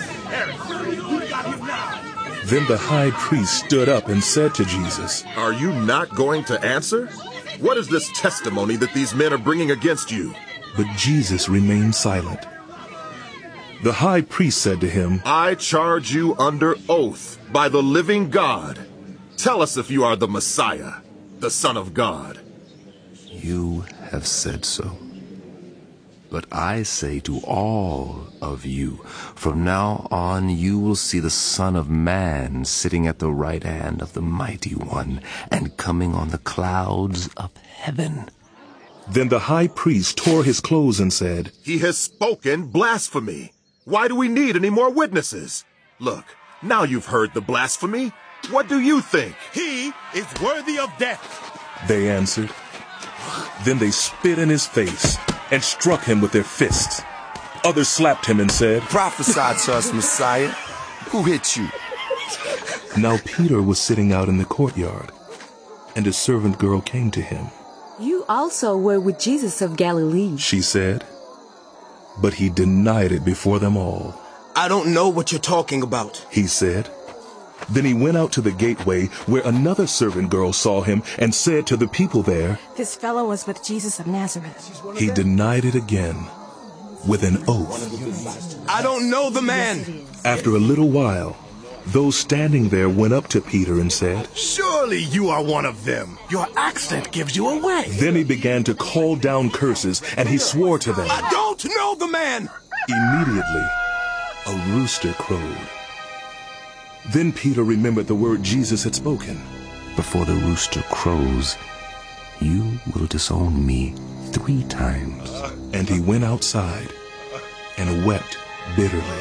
Then the high priest stood up and said to Jesus, Are you not going to answer? What is this testimony that these men are bringing against you? But Jesus remained silent. The high priest said to him, I charge you under oath by the living God. Tell us if you are the Messiah, the Son of God. You have said so. But I say to all of you, from now on you will see the Son of Man sitting at the right hand of the Mighty One and coming on the clouds of heaven. Then the high priest tore his clothes and said, He has spoken blasphemy. Why do we need any more witnesses? Look, now you've heard the blasphemy. What do you think? He is worthy of death. They answered. Then they spit in his face and struck him with their fists. Others slapped him and said, Prophesy to us, Messiah. Who hit you? Now Peter was sitting out in the courtyard, and a servant girl came to him. You also were with Jesus of Galilee, she said. But he denied it before them all. I don't know what you're talking about, he said. Then he went out to the gateway, where another servant girl saw him and said to the people there, This fellow was with Jesus of Nazareth. He denied it again with an oath. I don't know the man. After a little while, those standing there went up to Peter and said, Surely you are one of them. Your accent gives you away. Then he began to call down curses, and he swore to them. I don't know the man. Immediately, a rooster crowed. Then Peter remembered the word Jesus had spoken. Before the rooster crows, you will disown me three times. And he went outside and wept bitterly.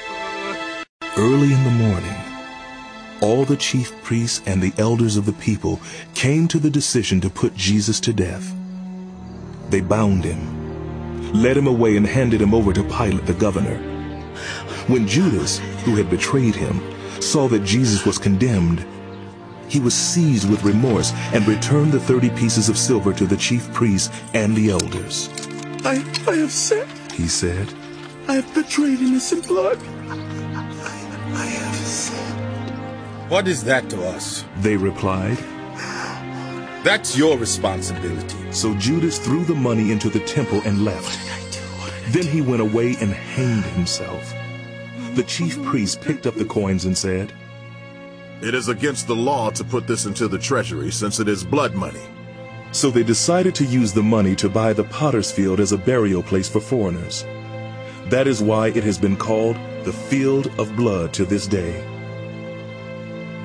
Early in the morning, all the chief priests and the elders of the people came to the decision to put Jesus to death. They bound him, led him away, and handed him over to Pilate the governor. When Judas, who had betrayed him, saw that Jesus was condemned, he was seized with remorse and returned the thirty pieces of silver to the chief priests and the elders. I, I have sinned, he said. I have betrayed innocent blood. I have sinned. What is that to us? They replied. That's your responsibility. So Judas threw the money into the temple and left. Then he went away and hanged himself. The chief priest picked up the coins and said, It is against the law to put this into the treasury, since it is blood money. So they decided to use the money to buy the potter's field as a burial place for foreigners. That is why it has been called the Field of Blood to this day.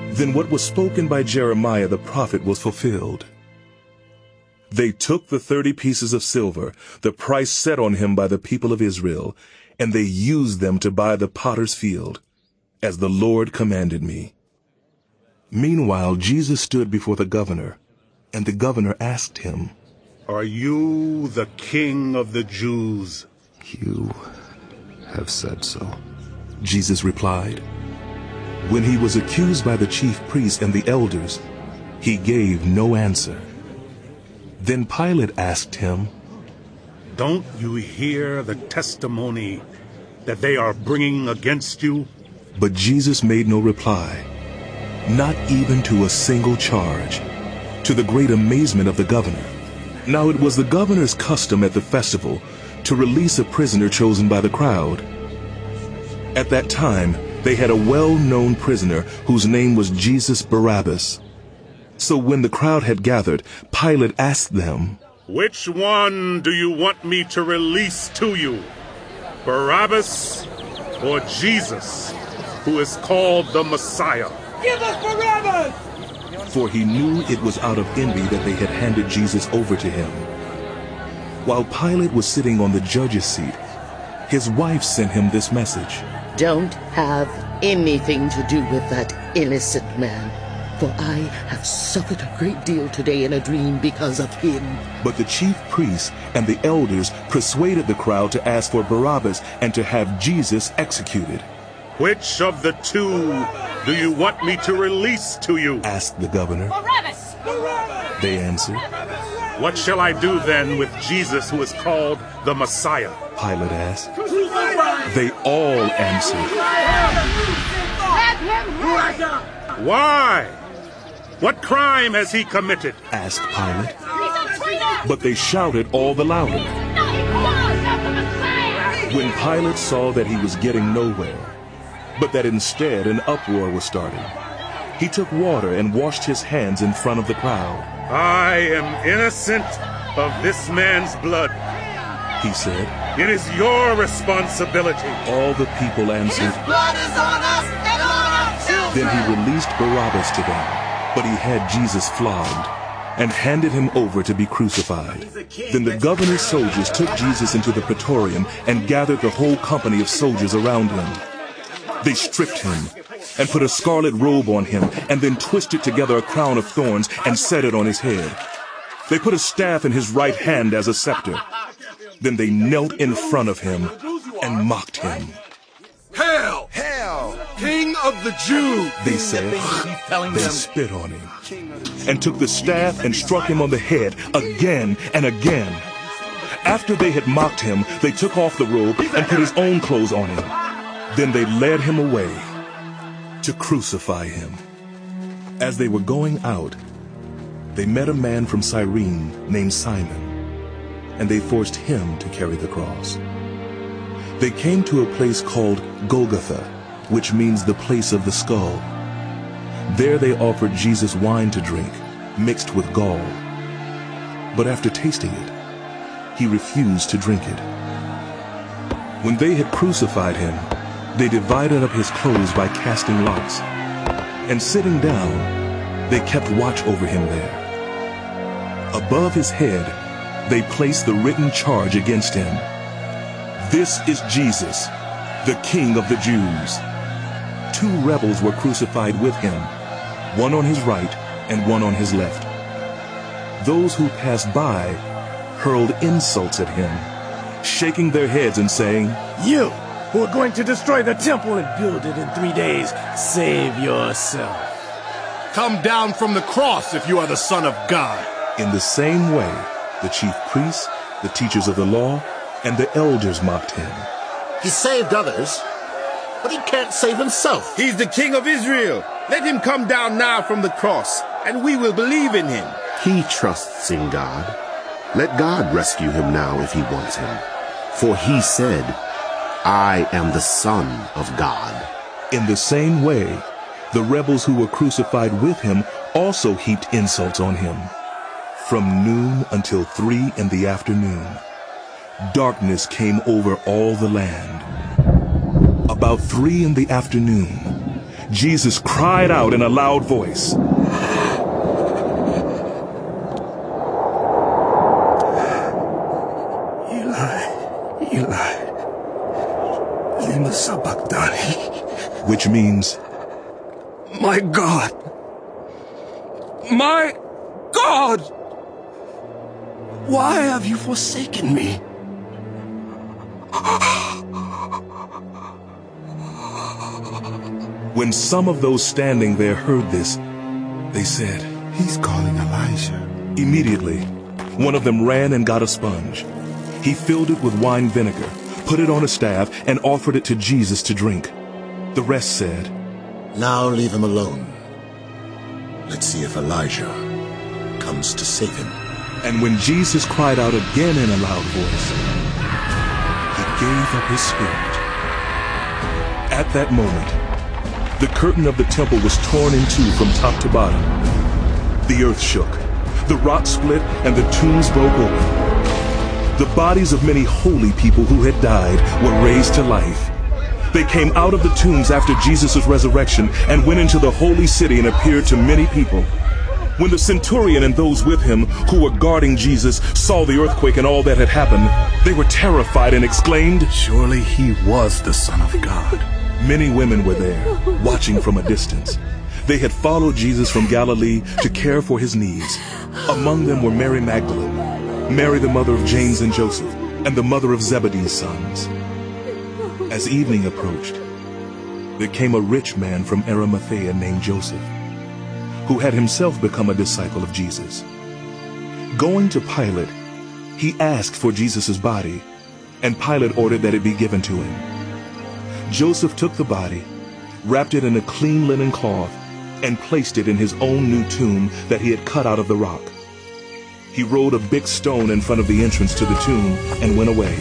Then what was spoken by Jeremiah the prophet was fulfilled. They took the thirty pieces of silver, the price set on him by the people of Israel, and they used them to buy the potter's field, as the Lord commanded me. Meanwhile, Jesus stood before the governor, and the governor asked him, "Are you the king of the Jews?" "You have said so," Jesus replied. When he was accused by the chief priests and the elders, he gave no answer. Then Pilate asked him, "Don't you hear the testimony that they are bringing against you?" But Jesus made no reply, not even to a single charge, to the great amazement of the governor. Now it was the governor's custom at the festival to release a prisoner chosen by the crowd. At that time, they had a well-known prisoner whose name was Jesus Barabbas. So when the crowd had gathered, Pilate asked them, "Which one do you want me to release to you, Barabbas or Jesus, who is called the Messiah?" "Give us Barabbas!" For he knew it was out of envy that they had handed Jesus over to him. While Pilate was sitting on the judge's seat, his wife sent him this message: "Don't have anything to do with that innocent man, for I have suffered a great deal today in a dream because of him." But the chief priests and the elders persuaded the crowd to ask for Barabbas and to have Jesus executed. "Which of the two do you want me to release to you?" asked the governor. "Barabbas! They answered. "What shall I do then with Jesus, who is called the Messiah?" Pilate asked. They all answered. "Why? What crime has he committed?" asked Pilate. But they shouted all the louder. When Pilate saw that he was getting nowhere, but that instead an uproar was starting, he took water and washed his hands in front of the crowd. "I am innocent of this man's blood," he said. "It is your responsibility." All the people answered, "His blood is on us and on our children!" Then he released Barabbas to them, but he had Jesus flogged and handed him over to be crucified. Then the governor's soldiers took Jesus into the praetorium and gathered the whole company of soldiers around him. They stripped him and put a scarlet robe on him, and then twisted together a crown of thorns and set it on his head. They put a staff in his right hand as a scepter. Then they knelt in front of him and mocked him. "Hail! Hail! King of the Jews!" they said. They spit on him and took the staff and struck him on the head again and again. After they had mocked him, they took off the robe and put his own clothes on him. Then they led him away to crucify him. As they were going out, they met a man from Cyrene named Simon, and they forced him to carry the cross. They came to a place called Golgotha, which means the place of the skull. There they offered Jesus wine to drink, mixed with gall. But after tasting it, he refused to drink it. When they had crucified him, they divided up his clothes by casting lots. And sitting down, they kept watch over him there. Above his head, they placed the written charge against him: "This is Jesus, the King of the Jews." Two rebels were crucified with him, one on his right and one on his left. Those who passed by hurled insults at him, shaking their heads and saying, "You, who are going to destroy the temple and build it in three days, save yourself. Come down from the cross if you are the Son of God." In the same way, the chief priests, the teachers of the law, and the elders mocked him. He saved others, but he can't save himself. "He's the King of Israel. Let him come down now from the cross, and we will believe in him." He trusts in God. Let God rescue him now if he wants him. For he said, "I am the Son of God." In the same way, the rebels who were crucified with him also heaped insults on him. From noon until three in the afternoon, darkness came over all the land. About three in the afternoon, Jesus cried out in a loud voice, Eli, Eli, lema sabachthani, which means, my God, my God, why have you forsaken me? When some of those standing there heard this, they said, He's calling Elijah. Immediately, one of them ran and got a sponge. He filled it with wine vinegar, put it on a staff, and offered it to Jesus to drink. The rest said, Now leave him alone. Let's see if Elijah comes to save him. And when Jesus cried out again in a loud voice, he gave up his spirit. At that moment, the curtain of the temple was torn in two from top to bottom. The earth shook, the rock split, and the tombs broke open. The bodies of many holy people who had died were raised to life. They came out of the tombs after Jesus' resurrection and went into the holy city and appeared to many people. When the centurion and those with him who were guarding Jesus saw the earthquake and all that had happened, they were terrified and exclaimed, Surely he was the Son of God. Many women were there, watching from a distance. They had followed Jesus from Galilee to care for his needs. Among them were Mary Magdalene, Mary the mother of James and Joseph, and the mother of Zebedee's sons. As evening approached, there came a rich man from Arimathea named Joseph, who had himself become a disciple of Jesus. Going to Pilate, he asked for Jesus' body, and Pilate ordered that it be given to him. Joseph took the body, wrapped it in a clean linen cloth, and placed it in his own new tomb that he had cut out of the rock. He rolled a big stone in front of the entrance to the tomb and went away.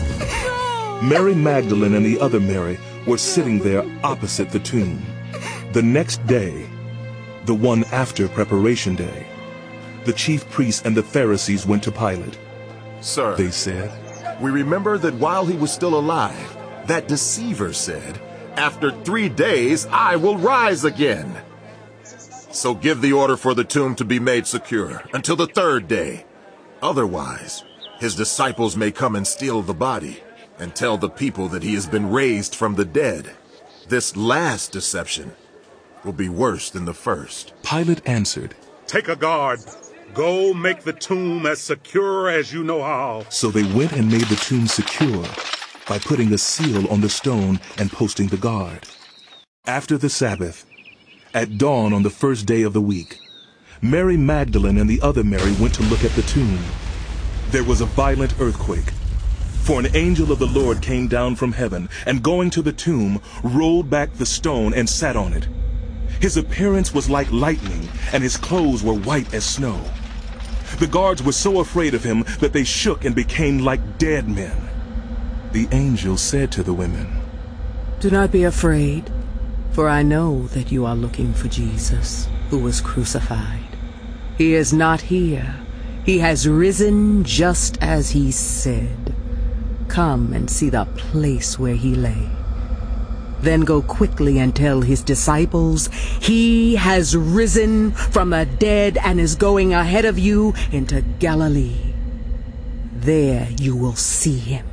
Mary Magdalene and the other Mary were sitting there opposite the tomb. The next day, the one after Preparation Day, the chief priests and the Pharisees went to Pilate. Sir, they said, we remember that while he was still alive, that deceiver said, After three days I will rise again. So give the order for the tomb to be made secure until the third day. Otherwise, his disciples may come and steal the body and tell the people that he has been raised from the dead. This last deception will be worse than the first. Pilate answered, Take a guard. Go make the tomb as secure as you know how. So they went and made the tomb secure by putting a seal on the stone and posting the guard. After the Sabbath, at dawn on the first day of the week, Mary Magdalene and the other Mary went to look at the tomb. There was a violent earthquake, for an angel of the Lord came down from heaven, and going to the tomb, rolled back the stone and sat on it. His appearance was like lightning, and his clothes were white as snow. The guards were so afraid of him that they shook and became like dead men. The angel said to the women, Do not be afraid, for I know that you are looking for Jesus, who was crucified. He is not here. He has risen just as he said. Come and see the place where he lay. Then go quickly and tell his disciples, He has risen from the dead and is going ahead of you into Galilee. There you will see him.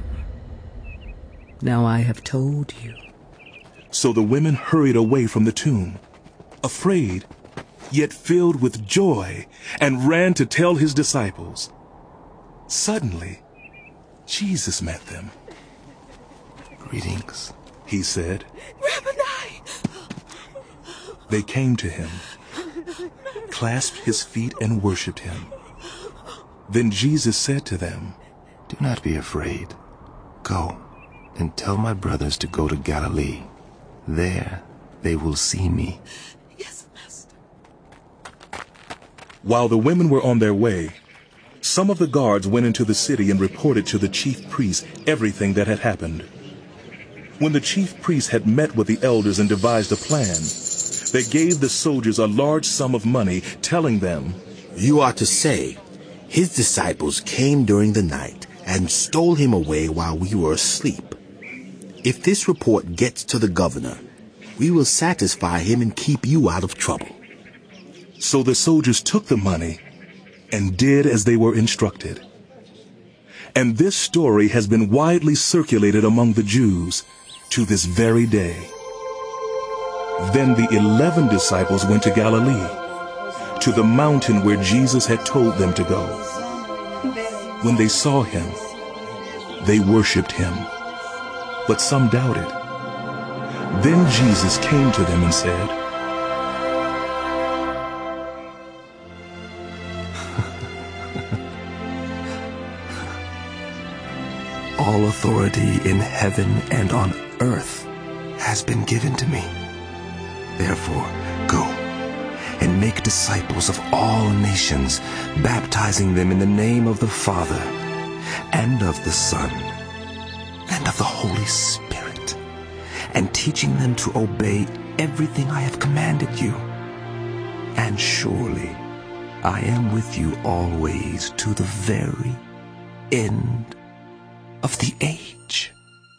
Now I have told you. So the women hurried away from the tomb, afraid, yet filled with joy, and ran to tell his disciples. Suddenly, Jesus met them. Greetings, he said. Rabboni! They came to him, clasped his feet, and worshipped him. Then Jesus said to them, Do not be afraid. Go and tell my brothers to go to Galilee. There they will see me. Yes, Master. While the women were on their way, some of the guards went into the city and reported to the chief priests everything that had happened. When the chief priests had met with the elders and devised a plan, they gave the soldiers a large sum of money, telling them, You are to say, His disciples came during the night and stole him away while we were asleep. If this report gets to the governor, We will satisfy him and keep you out of trouble." So the soldiers took the money and did as they were instructed. And this story has been widely circulated among the Jews to this very day. Then the eleven disciples went to Galilee, to the mountain where Jesus had told them to go. When they saw him, they worshipped him, but some doubted. Then Jesus came to them and said, "All authority in heaven and on earth has been given to me. Therefore, go and make disciples of all nations, baptizing them in the name of the Father, and of the Son, and of the Holy Spirit, and teaching them to obey everything I have commanded you. And surely I am with you always to the very end of the age."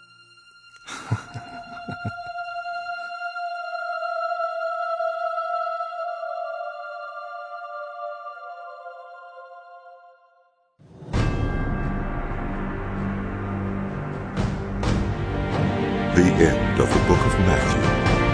The end of the book of Matthew.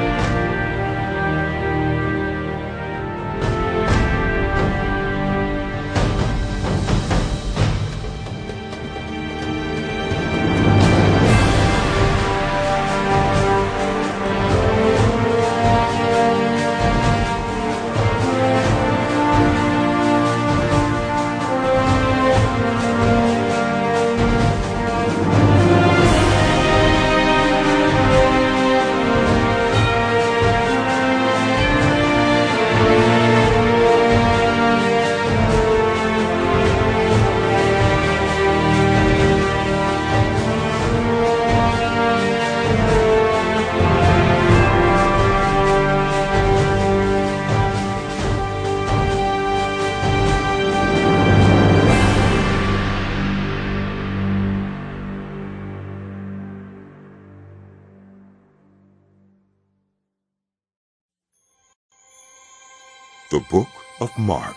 The Book of Mark.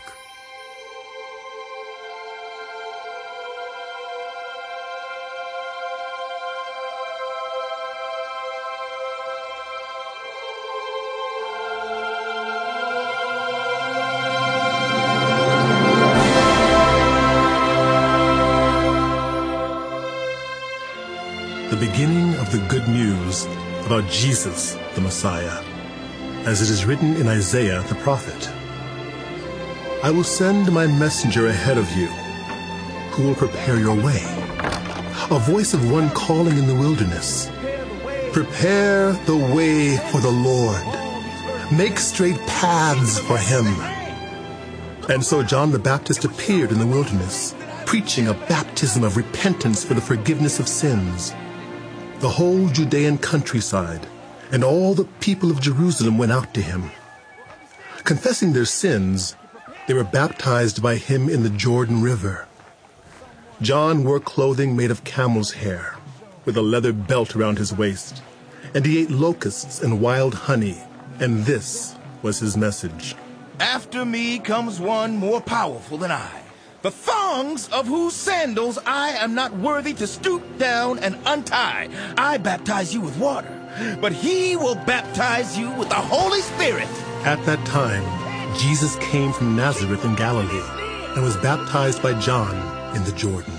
The beginning of the good news about Jesus, the Messiah, as it is written in Isaiah the prophet. "I will send my messenger ahead of you, who will prepare your way. A voice of one calling in the wilderness, prepare the way for the Lord. Make straight paths for him." And so John the Baptist appeared in the wilderness, preaching a baptism of repentance for the forgiveness of sins. The whole Judean countryside and all the people of Jerusalem went out to him. Confessing their sins, they were baptized by him in the Jordan River. John wore clothing made of camel's hair, with a leather belt around his waist, and he ate locusts and wild honey, and this was his message. "After me comes one more powerful than I, the thongs of whose sandals I am not worthy to stoop down and untie. I baptize you with water, but he will baptize you with the Holy Spirit." At that time, Jesus came from Nazareth in Galilee and was baptized by John in the Jordan.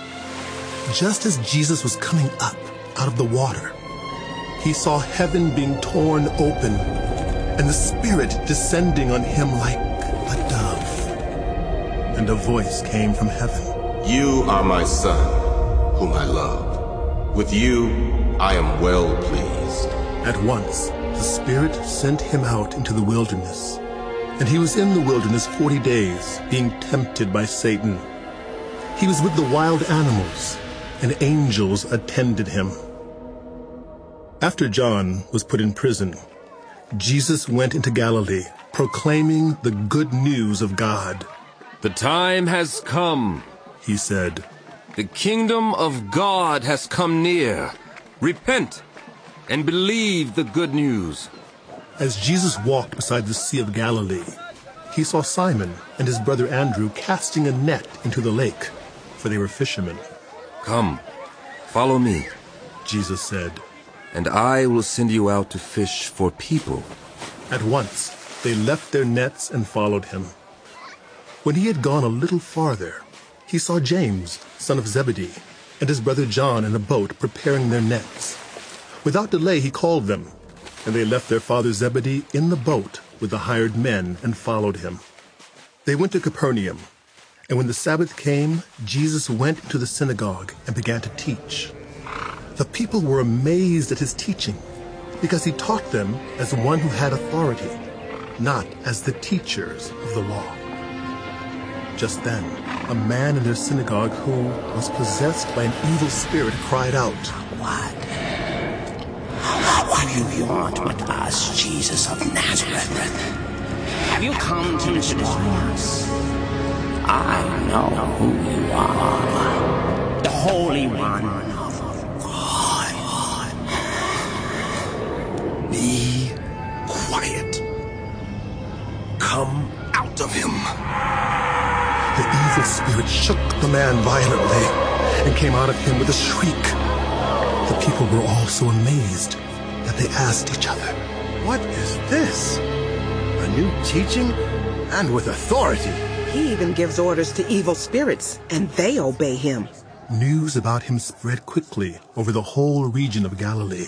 Just as Jesus was coming up out of the water, he saw heaven being torn open and the Spirit descending on him like a dove. And a voice came from heaven. "You are my Son, whom I love. With you I am well pleased." At once, the Spirit sent him out into the wilderness. And he was in the wilderness forty days, being tempted by Satan. He was with the wild animals, and angels attended him. After John was put in prison, Jesus went into Galilee, proclaiming the good news of God. "The time has come," he said. "The kingdom of God has come near. Repent and believe the good news." As Jesus walked beside the Sea of Galilee, he saw Simon and his brother Andrew casting a net into the lake, for they were fishermen. Come, follow me, Jesus said, and I will send you out to fish for people. At once they left their nets and followed him. When he had gone a little farther, he saw James, son of Zebedee, and his brother John in a boat preparing their nets. Without delay he called them, and they left their father Zebedee in the boat with the hired men and followed him. They went to Capernaum, and when the Sabbath came, Jesus went into the synagogue and began to teach. The people were amazed at his teaching, because he taught them as one who had authority, not as the teachers of the law. Just then, a man in their synagogue who was possessed by an evil spirit cried out, What? What do you want with us, Jesus of Nazareth? Have you come to destroy us? I know who you are, the Holy One of God. Be quiet. Come out of him. The evil spirit shook the man violently and came out of him with a shriek. The people were all so amazed that they asked each other, What is this? A new teaching and with authority. He even gives orders to evil spirits, and they obey him. News about him spread quickly over the whole region of Galilee.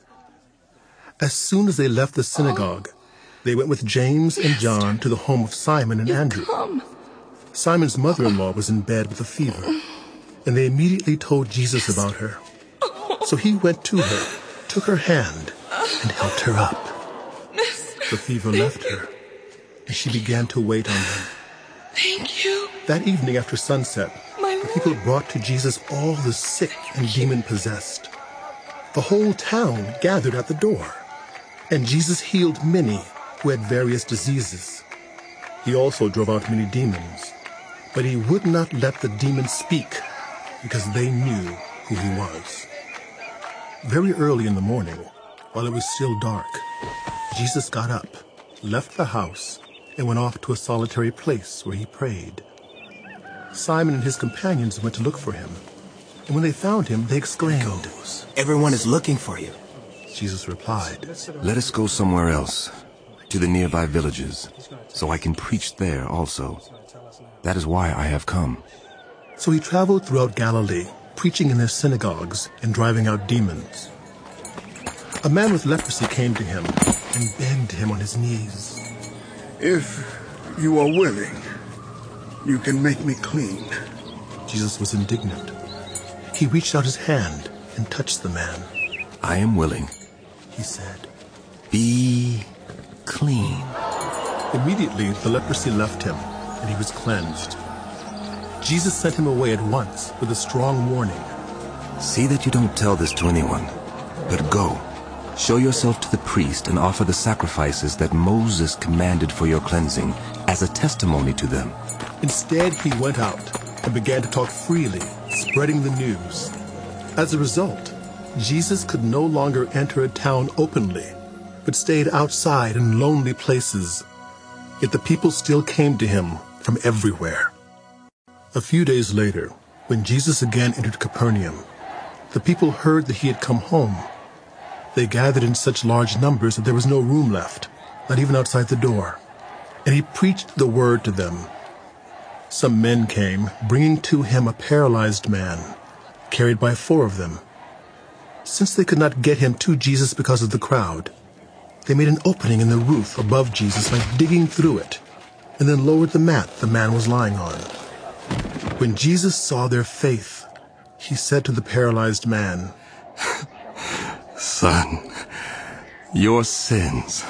As soon as they left the synagogue, they went with James and John to the home of Simon and Andrew. Come. Simon's mother-in-law was in bed with a fever, and they immediately told Jesus about her. So he went to her, took her hand, and helped her up. The fever left her, and she began to wait on them. Thank you. That evening after sunset, the people brought to Jesus all the sick and demon-possessed. The whole town gathered at the door, and Jesus healed many who had various diseases. He also drove out many demons, but he would not let the demons speak, because they knew who he was. Very early in the morning, while it was still dark, Jesus got up, left the house, and went off to a solitary place where he prayed. Simon and his companions went to look for him, and when they found him, they exclaimed, Everyone is looking for you. Jesus replied, Let us go somewhere else, to the nearby villages, so I can preach there also. That is why I have come. So he traveled throughout Galilee, preaching in their synagogues and driving out demons. A man with leprosy came to him and begged him on his knees. If you are willing, you can make me clean. Jesus was indignant. He reached out his hand and touched the man. I am willing, he said. Be clean. Immediately the leprosy left him, and he was cleansed. Jesus sent him away at once with a strong warning. See that you don't tell this to anyone, but go. Show yourself to the priest and offer the sacrifices that Moses commanded for your cleansing as a testimony to them. Instead, he went out and began to talk freely, spreading the news. As a result, Jesus could no longer enter a town openly, but stayed outside in lonely places. Yet the people still came to him from everywhere. A few days later, when Jesus again entered Capernaum, the people heard that he had come home. They gathered in such large numbers that there was no room left, not even outside the door. And he preached the word to them. Some men came, bringing to him a paralyzed man, carried by four of them. Since they could not get him to Jesus because of the crowd, they made an opening in the roof above Jesus by digging through it, and then lowered the mat the man was lying on. When Jesus saw their faith, he said to the paralyzed man, Son, your sins,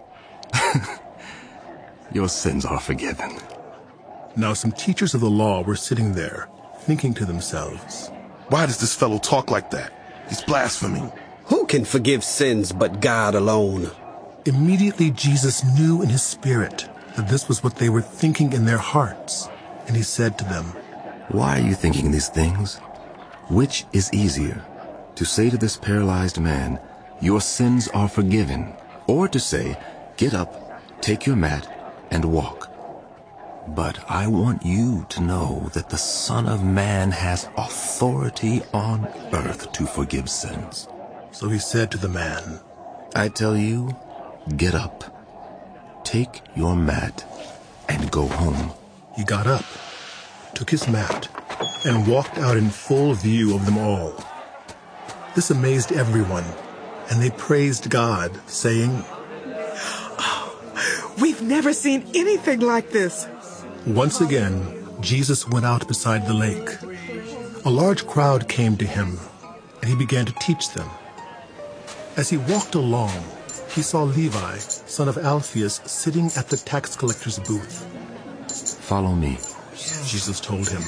your sins are forgiven. Now some teachers of the law were sitting there, thinking to themselves, Why does this fellow talk like that? He's blaspheming. Who can forgive sins but God alone? Immediately Jesus knew in his spirit that this was what they were thinking in their hearts, and he said to them, Why are you thinking these things? Which is easier, to say to this paralyzed man, Your sins are forgiven, or to say, "Get up, take your mat, and walk." But I want you to know that the Son of Man has authority on earth to forgive sins. So he said to the man, I tell you, get up, take your mat, and go home. He got up, took his mat, and walked out in full view of them all. This amazed everyone, and they praised God, saying, "Oh, we've never seen anything like this." Once again, Jesus went out beside the lake. A large crowd came to him, and he began to teach them. As he walked along, he saw Levi, son of Alphaeus, sitting at the tax collector's booth. Follow me, Jesus told him.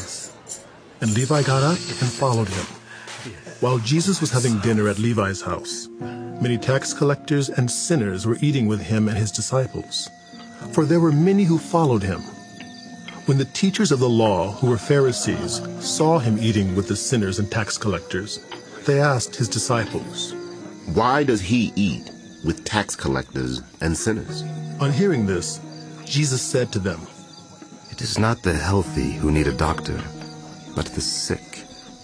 And Levi got up and followed him. While Jesus was having dinner at Levi's house, many tax collectors and sinners were eating with him and his disciples, for there were many who followed him. When the teachers of the law, who were Pharisees, saw him eating with the sinners and tax collectors, they asked his disciples, "Why does he eat with tax collectors and sinners?" On hearing this, Jesus said to them, It is not the healthy who need a doctor, but the sick.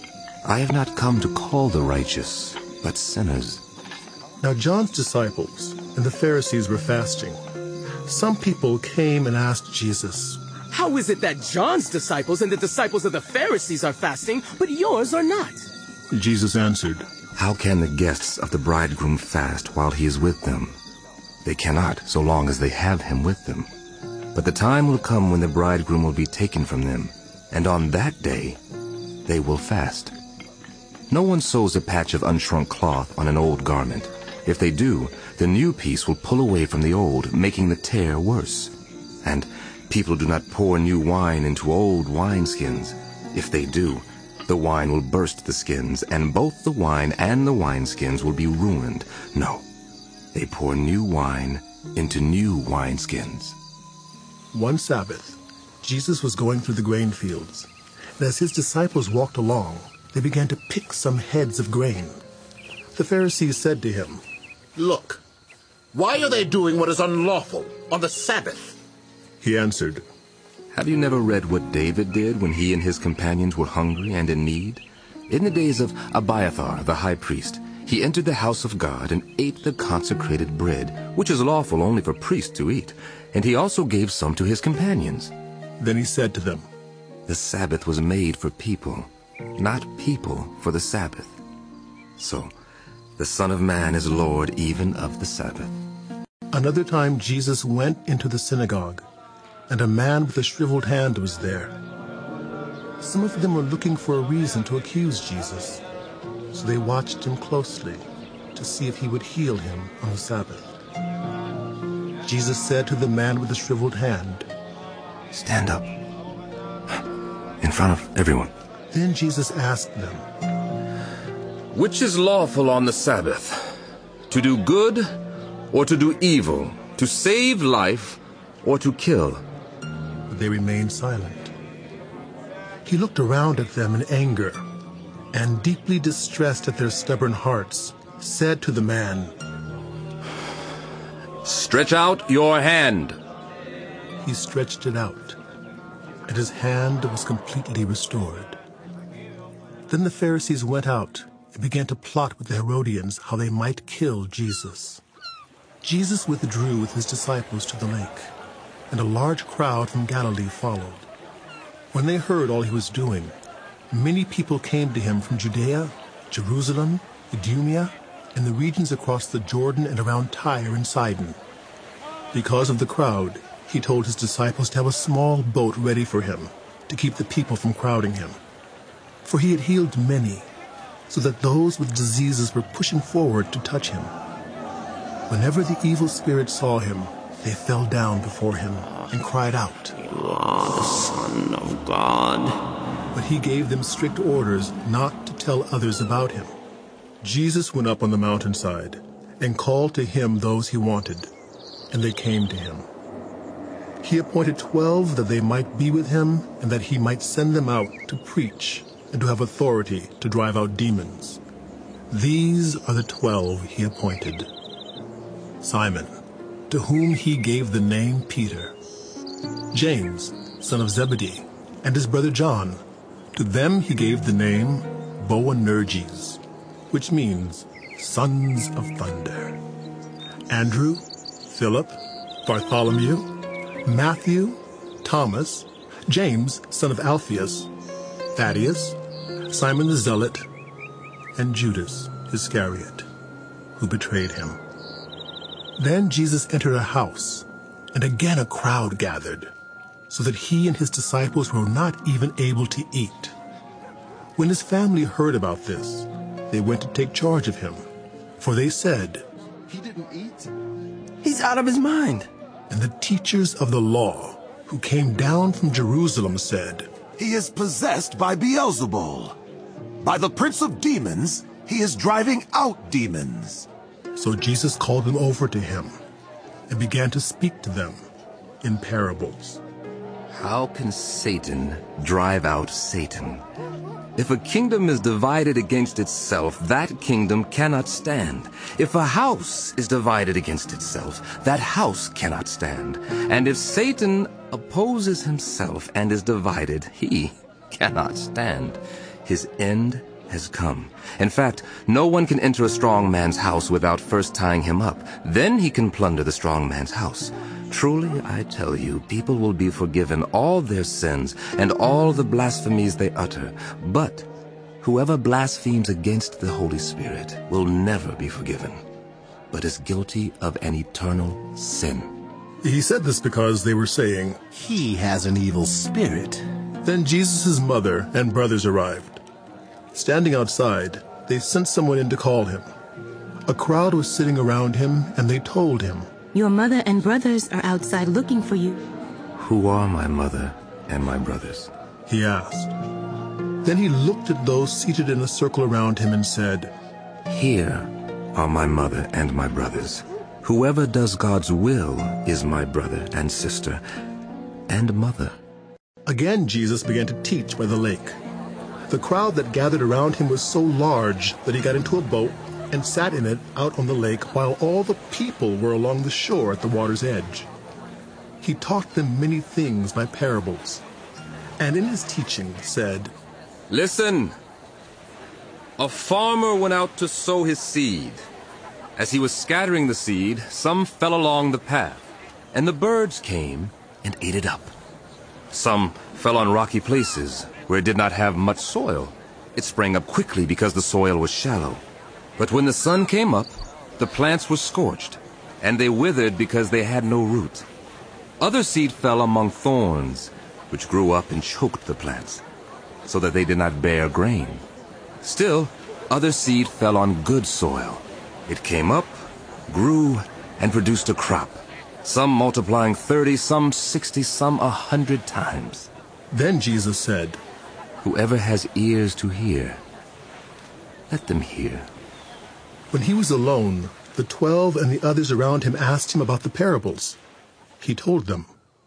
I have not come to call the righteous, but sinners. Now John's disciples and the Pharisees were fasting. Some people came and asked Jesus, "How is it that John's disciples and the disciples of the Pharisees are fasting, but yours are not?" Jesus answered, How can the guests of the bridegroom fast while he is with them? They cannot, so long as they have him with them. But the time will come when the bridegroom will be taken from them, and on that day they will fast. No one sews a patch of unshrunk cloth on an old garment. If they do, the new piece will pull away from the old, making the tear worse. And people do not pour new wine into old wineskins. If they do, the wine will burst the skins, and both the wine and the wineskins will be ruined. No, they pour new wine into new wineskins. One Sabbath, Jesus was going through the grain fields, and as his disciples walked along, they began to pick some heads of grain. The Pharisees said to him, "Look, why are they doing what is unlawful on the Sabbath?" He answered, Have you never read what David did when he and his companions were hungry and in need? In the days of Abiathar, the high priest, he entered the house of God and ate the consecrated bread, which is lawful only for priests to eat, and he also gave some to his companions. Then he said to them, The Sabbath was made for people, not people for the Sabbath. So, the Son of Man is Lord even of the Sabbath. Another time Jesus went into the synagogue, and a man with a shriveled hand was there. Some of them were looking for a reason to accuse Jesus, so they watched him closely to see if he would heal him on the Sabbath. Jesus said to the man with the shriveled hand, Stand up, in front of everyone. Then Jesus asked them, Which is lawful on the Sabbath, to do good or to do evil, to save life or to kill? But they remained silent. He looked around at them in anger, and deeply distressed at their stubborn hearts, said to the man, Stretch out your hand. He stretched it out, and his hand was completely restored. Then the Pharisees went out and began to plot with the Herodians how they might kill Jesus. Jesus withdrew with his disciples to the lake, and a large crowd from Galilee followed. When they heard all he was doing, many people came to him from Judea, Jerusalem, Idumea, and the regions across the Jordan and around Tyre and Sidon. Because of the crowd, he told his disciples to have a small boat ready for him, to keep the people from crowding him. For he had healed many, so that those with diseases were pushing forward to touch him. Whenever the evil spirits saw him, they fell down before him and cried out, You are the Son of God. But he gave them strict orders not to tell others about him. Jesus went up on the mountainside and called to him those he wanted, and they came to him. He appointed twelve that they might be with him and that he might send them out to preach and to have authority to drive out demons. These are the twelve he appointed: Simon, to whom he gave the name Peter, James, son of Zebedee, and his brother John. To them he gave the name Boanerges, which means sons of thunder. Andrew, Philip, Bartholomew, Matthew, Thomas, James, son of Alphaeus, Thaddeus, Simon the Zealot, and Judas Iscariot, who betrayed him. Then Jesus entered a house, and again a crowd gathered, so that he and his disciples were not even able to eat. When his family heard about this, they went to take charge of him, for they said, "He didn't eat? He's out of his mind." And the teachers of the law, who came down from Jerusalem, said, "He is possessed by Beelzebul. By the prince of demons, he is driving out demons." So Jesus called them over to him and began to speak to them in parables. How can Satan drive out Satan? If a kingdom is divided against itself, that kingdom cannot stand. If a house is divided against itself, that house cannot stand. And if Satan opposes himself and is divided, he cannot stand. His end has come. In fact, no one can enter a strong man's house without first tying him up. Then he can plunder the strong man's house. Truly, I tell you, people will be forgiven all their sins and all the blasphemies they utter. But whoever blasphemes against the Holy Spirit will never be forgiven, but is guilty of an eternal sin. He said this because they were saying, "He has an evil spirit." Then Jesus' mother and brothers arrived. Standing outside, they sent someone in to call him. A crowd was sitting around him, and they told him, "Your mother and brothers are outside looking for you." Who are my mother and my brothers? He asked. Then he looked at those seated in a circle around him and said, Here are my mother and my brothers. Whoever does God's will is my brother and sister and mother. Again Jesus began to teach by the lake. The crowd that gathered around him was so large that he got into a boat and sat in it out on the lake while all the people were along the shore at the water's edge. He taught them many things by parables, and in his teaching said, Listen! A farmer went out to sow his seed. As he was scattering the seed, some fell along the path, and the birds came and ate it up. Some fell on rocky places where it did not have much soil. It sprang up quickly because the soil was shallow. But when the sun came up, the plants were scorched, and they withered because they had no root. Other seed fell among thorns, which grew up and choked the plants, so that they did not bear grain. Still, other seed fell on good soil. It came up, grew, and produced a crop, some multiplying thirty, some sixty, some a hundred times. Then Jesus said, Whoever has ears to hear, let them hear. When he was alone, the twelve and the others around him asked him about the parables. He told them,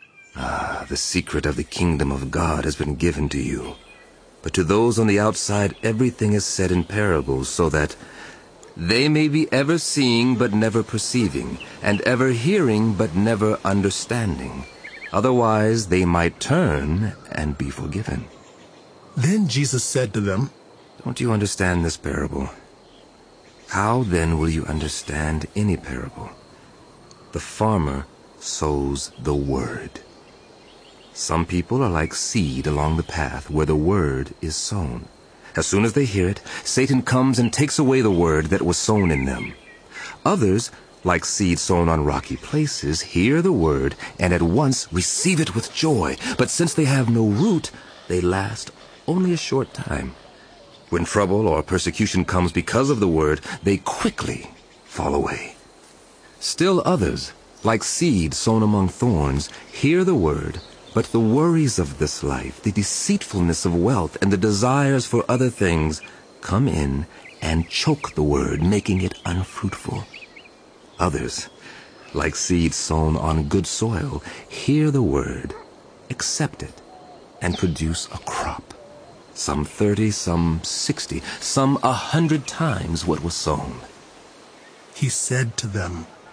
Ah, the secret of the kingdom of God has been given to you. But to those on the outside, everything is said in parables, so that they may be ever seeing but never perceiving, and ever hearing but never understanding. Otherwise they might turn and be forgiven. Then Jesus said to them, Don't you understand this parable? How then will you understand any parable? The farmer sows the word. Some people are like seed along the path where the word is sown. As soon as they hear it, Satan comes and takes away the word that was sown in them. Others, like seed sown on rocky places, hear the word and at once receive it with joy. But since they have no root, they last only a short time. When trouble or persecution comes because of the word, they quickly fall away. Still others, like seed sown among thorns, hear the word, but the worries of this life, the deceitfulness of wealth, and the desires for other things come in and choke the word, making it unfruitful. Others, like seed sown on good soil, hear the word, accept it, and produce a crop. Some thirty, some sixty, some a hundred times what was sown. He said to them,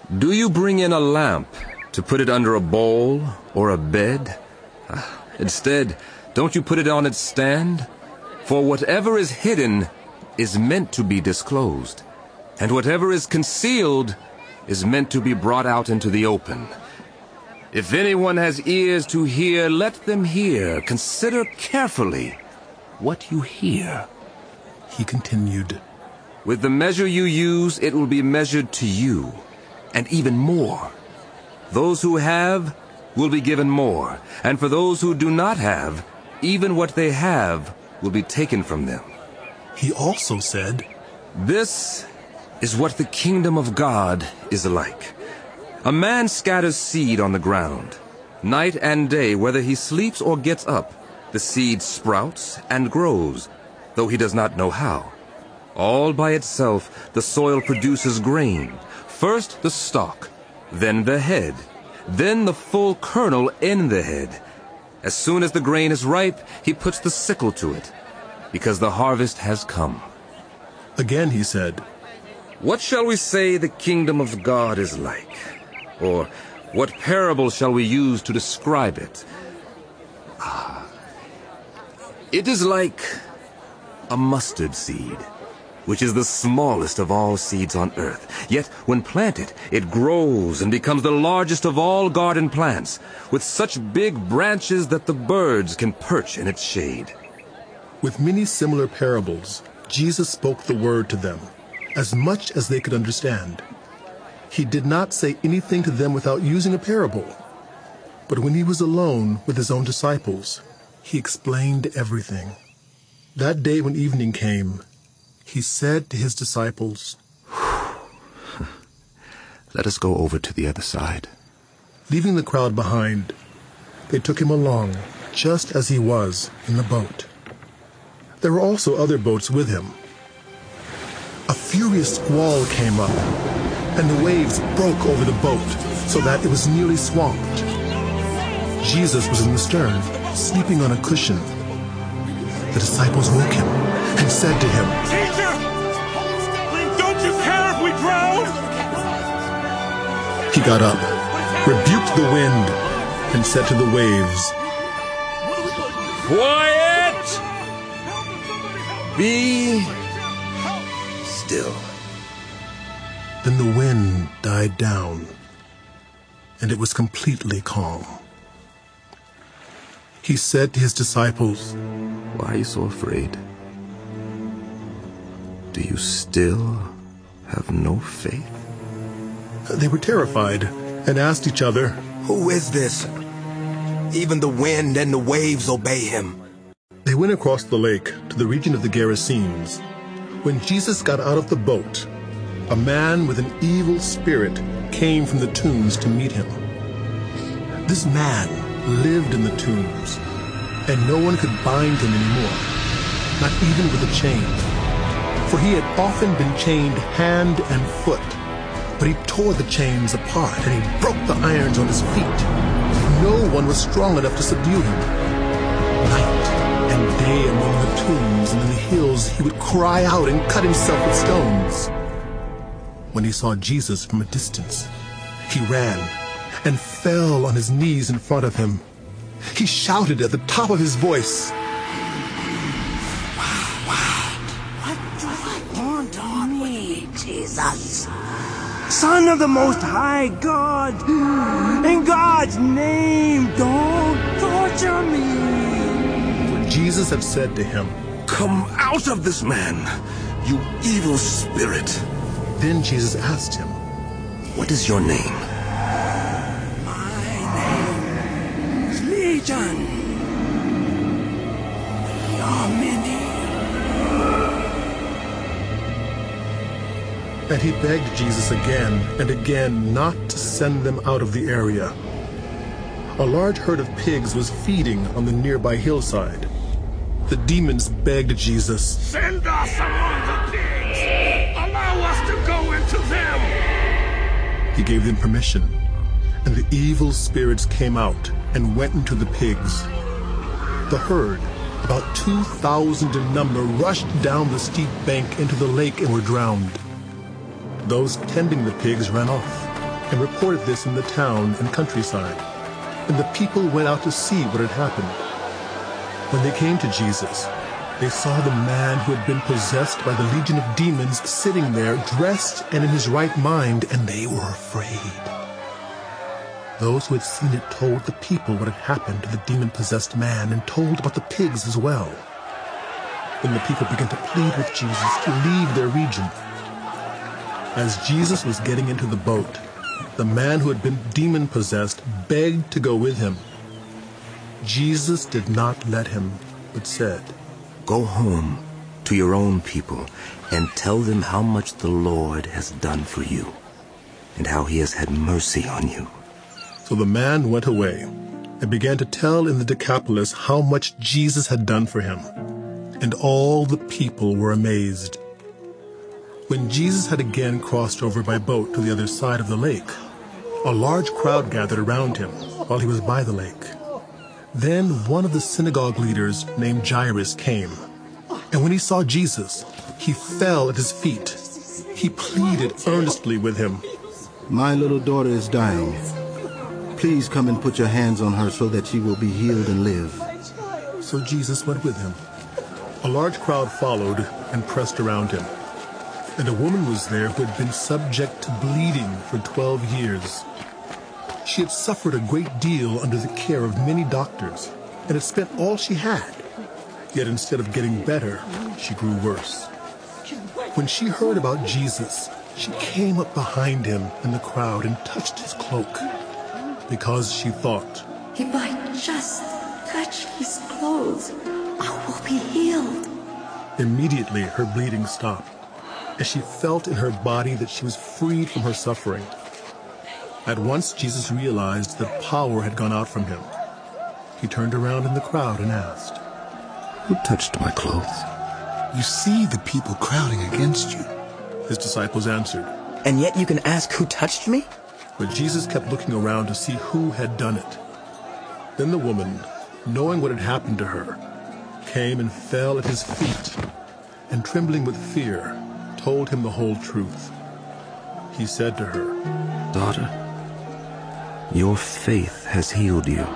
Do you bring in a lamp to put it under a bowl or a bed? Instead, don't you put it on its stand? For whatever is hidden is meant to be disclosed, and whatever is concealed is meant to be brought out into the open. If anyone has ears to hear, let them hear. Consider carefully what you hear. He continued, With the measure you use, it will be measured to you, and even more. Those who have will be given more, and for those who do not have, even what they have will be taken from them. He also said, This is what the kingdom of God is like. A man scatters seed on the ground. Night and day, whether he sleeps or gets up, the seed sprouts and grows, though he does not know how. All by itself, the soil produces grain. First the stalk, then the head, then the full kernel in the head. As soon as the grain is ripe, he puts the sickle to it, because the harvest has come. Again he said, What shall we say the kingdom of God is like? Or what parable shall we use to describe it? Ah, it is like a mustard seed, which is the smallest of all seeds on earth. Yet when planted, it grows and becomes the largest of all garden plants, with such big branches that the birds can perch in its shade. With many similar parables, Jesus spoke the word to them, as much as they could understand. He did not say anything to them without using a parable. But when he was alone with his own disciples, he explained everything. That day when evening came, he said to his disciples, Let us go over to the other side. Leaving the crowd behind, they took him along, just as he was in the boat. There were also other boats with him. A furious squall came up, and the waves broke over the boat so that it was nearly swamped. Jesus was in the stern, sleeping on a cushion. The disciples woke him and said to him, Teacher, don't you care if we drown? He got up, rebuked the wind, and said to the waves, Quiet! Be still. Then the wind died down, and it was completely calm. He said to his disciples, Why are you so afraid? Do you still have no faith? They were terrified and asked each other, Who is this? Even the wind and the waves obey him. They went across the lake to the region of the Gerasenes. When Jesus got out of the boat, a man with an evil spirit came from the tombs to meet him. This man lived in the tombs, and no one could bind him anymore, not even with a chain. For he had often been chained hand and foot, but he tore the chains apart and he broke the irons on his feet. No one was strong enough to subdue him. Night and day among the tombs and in the hills, he would cry out and cut himself with stones. When he saw Jesus from a distance, he ran and fell on his knees in front of him. He shouted at the top of his voice, What do you want of me, Jesus? Son of the Most High God, in God's name, don't torture me. For Jesus had said to him, Come out of this man, you evil spirit. Then Jesus asked him, What is your name? My name is Legion. We are many. And he begged Jesus again and again not to send them out of the area. A large herd of pigs was feeding on the nearby hillside. The demons begged Jesus, Send us among the pigs! Allow us to go into them! He gave them permission, and the evil spirits came out and went into the pigs. The herd, about two thousand in number, rushed down the steep bank into the lake and were drowned. Those tending the pigs ran off, and reported this in the town and countryside. And the people went out to see what had happened. When they came to Jesus, they saw the man who had been possessed by the legion of demons sitting there, dressed and in his right mind, and they were afraid. Those who had seen it told the people what had happened to the demon-possessed man and told about the pigs as well. Then the people began to plead with Jesus to leave their region. As Jesus was getting into the boat, the man who had been demon-possessed begged to go with him. Jesus did not let him, but said, "Go home to your own people and tell them how much the Lord has done for you and how he has had mercy on you." So the man went away and began to tell in the Decapolis how much Jesus had done for him, and all the people were amazed. When Jesus had again crossed over by boat to the other side of the lake, a large crowd gathered around him while he was by the lake. Then one of the synagogue leaders named Jairus came, and when he saw Jesus, he fell at his feet. He pleaded earnestly with him. "My little daughter is dying. Please come and put your hands on her so that she will be healed and live." So Jesus went with him. A large crowd followed and pressed around him. And a woman was there who had been subject to bleeding for twelve years. She had suffered a great deal under the care of many doctors and had spent all she had. Yet instead of getting better, she grew worse. When she heard about Jesus, she came up behind him in the crowd and touched his cloak, because she thought, "If I just touch his clothes, I will be healed." Immediately her bleeding stopped, as she felt in her body that she was freed from her suffering. At once Jesus realized that power had gone out from him. He turned around in the crowd and asked, "Who touched my clothes?" "You see the people crowding against you," his disciples answered. "And yet you can ask who touched me?" But Jesus kept looking around to see who had done it. Then the woman, knowing what had happened to her, came and fell at his feet, and trembling with fear, told him the whole truth. He said to her, "Daughter, your faith has healed you.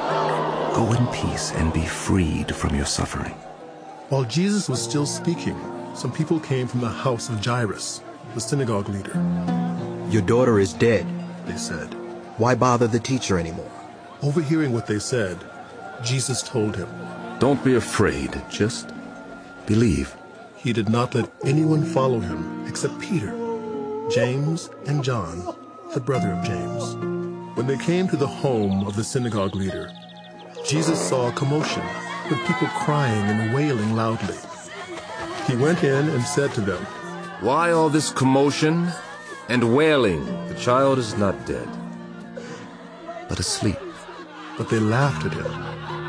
Go in peace and be freed from your suffering." While Jesus was still speaking, some people came from the house of Jairus, the synagogue leader. "Your daughter is dead," they said. "Why bother the teacher anymore?" Overhearing what they said, Jesus told him, "Don't be afraid, just believe." He did not let anyone follow him except Peter, James, and John, the brother of James. When they came to the home of the synagogue leader, Jesus saw a commotion, with people crying and wailing loudly. He went in and said to them, "Why all this commotion and wailing? The child is not dead, but asleep." But they laughed at him.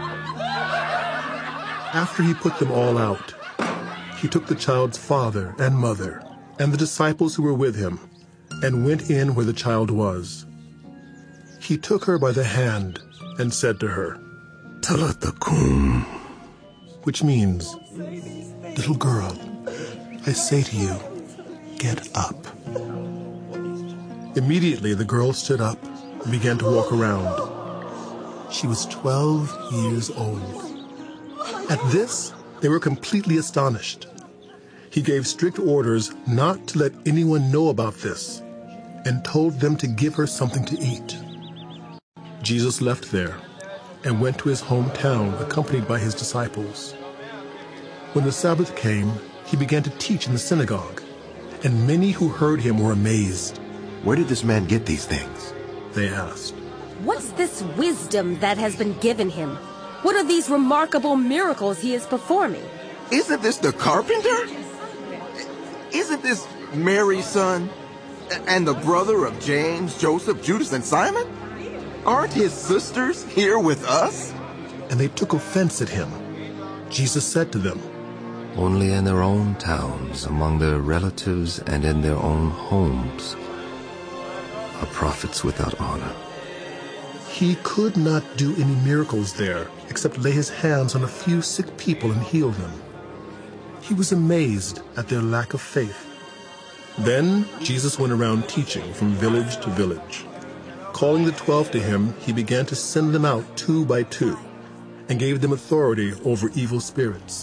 After he put them all out, he took the child's father and mother and the disciples who were with him and went in where the child was. He took her by the hand and said to her, "Talitha kum," which means, "Little girl, I say to you, get up." Immediately the girl stood up and began to walk around. She was twelve years old. At this, they were completely astonished. He gave strict orders not to let anyone know about this and told them to give her something to eat. Jesus left there and went to his hometown accompanied by his disciples. When the Sabbath came, he began to teach in the synagogue, and many who heard him were amazed. "Where did this man get these things?" they asked. "What's this wisdom that has been given him? What are these remarkable miracles he is performing?" "Isn't this the carpenter? Isn't this Mary's son? And the brother of James, Joseph, Judas, and Simon? Aren't his sisters here with us?" And they took offense at him. Jesus said to them, "Only in their own towns, among their relatives, and in their own homes are prophets without honor." He could not do any miracles there except lay his hands on a few sick people and heal them. He was amazed at their lack of faith. Then Jesus went around teaching from village to village. Calling the twelve to him, he began to send them out two by two, and gave them authority over evil spirits.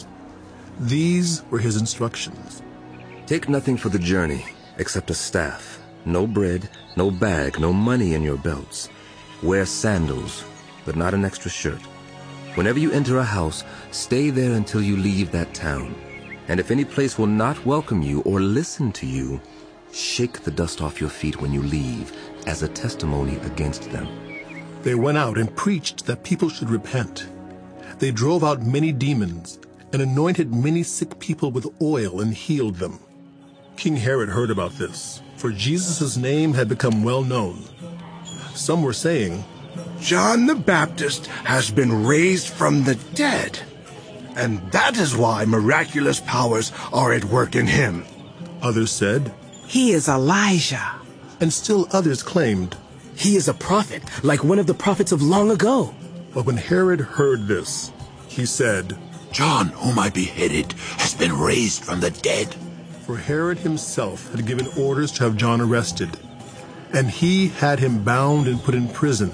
These were his instructions. Take nothing for the journey except a staff, no bread, no bag, no money in your belts. Wear sandals, but not an extra shirt. Whenever you enter a house, stay there until you leave that town. And if any place will not welcome you or listen to you, shake the dust off your feet when you leave as a testimony against them. They went out and preached that people should repent. They drove out many demons and anointed many sick people with oil and healed them. King Herod heard about this, for Jesus' name had become well known. Some were saying, John the Baptist has been raised from the dead, and that is why miraculous powers are at work in him. Others said, He is Elijah. And still others claimed, He is a prophet, like one of the prophets of long ago. But when Herod heard this, he said, John, whom I beheaded, has been raised from the dead. For Herod himself had given orders to have John arrested, and he had him bound and put in prison.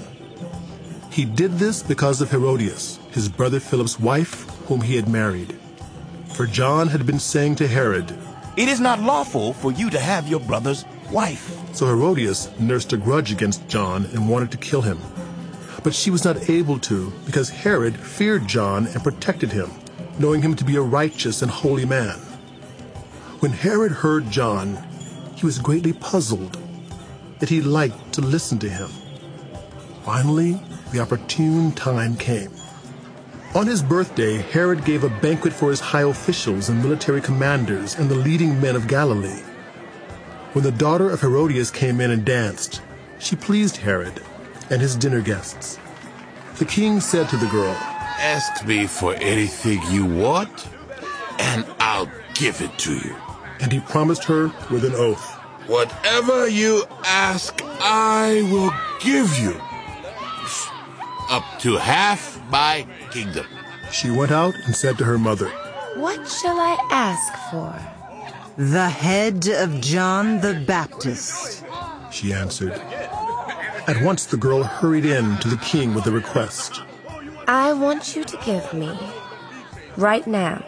He did this because of Herodias, his brother Philip's wife, whom he had married. For John had been saying to Herod, It is not lawful for you to have your brother's wife. So Herodias nursed a grudge against John and wanted to kill him. But she was not able to, because Herod feared John and protected him, knowing him to be a righteous and holy man. When Herod heard John, he was greatly puzzled, yet he liked to listen to him. Finally, the opportune time came. On his birthday, Herod gave a banquet for his high officials and military commanders and the leading men of Galilee. When the daughter of Herodias came in and danced, she pleased Herod and his dinner guests. The king said to the girl, Ask me for anything you want, and I'll give it to you. And he promised her with an oath, Whatever you ask, I will give you. Up to half my kingdom. She went out and said to her mother, What shall I ask for? The head of John the Baptist, she answered. At once the girl hurried in to the king with a request. I want you to give me, right now,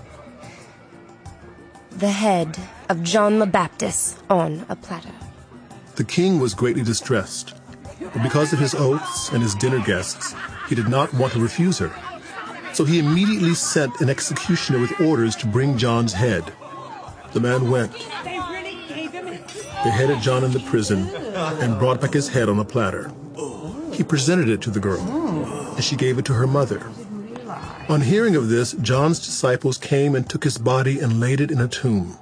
the head of John the Baptist on a platter. The king was greatly distressed, but because of his oaths and his dinner guests, he did not want to refuse her. So he immediately sent an executioner with orders to bring John's head. The man went, beheaded John in the prison, and brought back his head on a platter. He presented it to the girl, and she gave it to her mother. On hearing of this, John's disciples came and took his body and laid it in a tomb.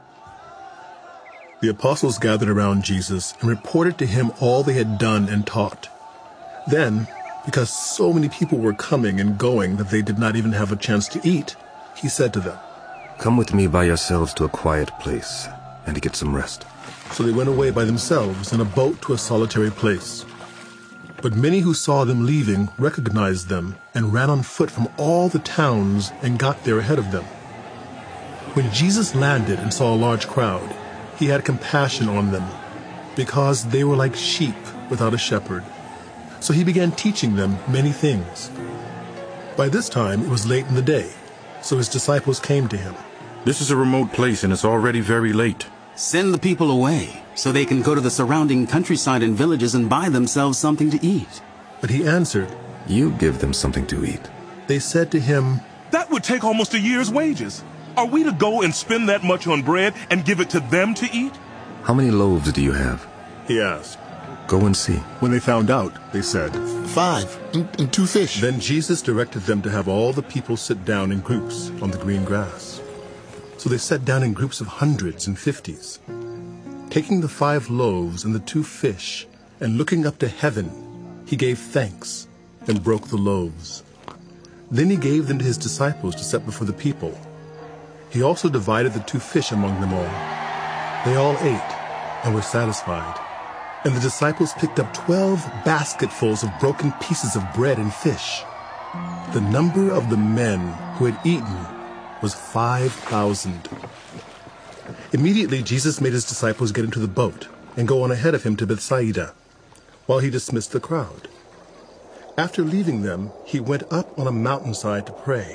The apostles gathered around Jesus and reported to him all they had done and taught. Then, because so many people were coming and going that they did not even have a chance to eat, he said to them, Come with me by yourselves to a quiet place and to get some rest. So they went away by themselves in a boat to a solitary place. But many who saw them leaving recognized them and ran on foot from all the towns and got there ahead of them. When Jesus landed and saw a large crowd, he had compassion on them, because they were like sheep without a shepherd. So he began teaching them many things. By this time it was late in the day, so his disciples came to him. This is a remote place and it's already very late. Send the people away, so they can go to the surrounding countryside and villages and buy themselves something to eat. But he answered, You give them something to eat. They said to him, That would take almost a year's wages. Are we to go and spend that much on bread and give it to them to eat? How many loaves do you have? He asked. Go and see. When they found out, they said, Five, and, and two fish. Then Jesus directed them to have all the people sit down in groups on the green grass. So they sat down in groups of hundreds and fifties. Taking the five loaves and the two fish, and looking up to heaven, he gave thanks and broke the loaves. Then he gave them to his disciples to set before the people. He also divided the two fish among them all. They all ate and were satisfied. And the disciples picked up twelve basketfuls of broken pieces of bread and fish. The number of the men who had eaten was five thousand. Immediately Jesus made his disciples get into the boat and go on ahead of him to Bethsaida, while he dismissed the crowd. After leaving them, he went up on a mountainside to pray.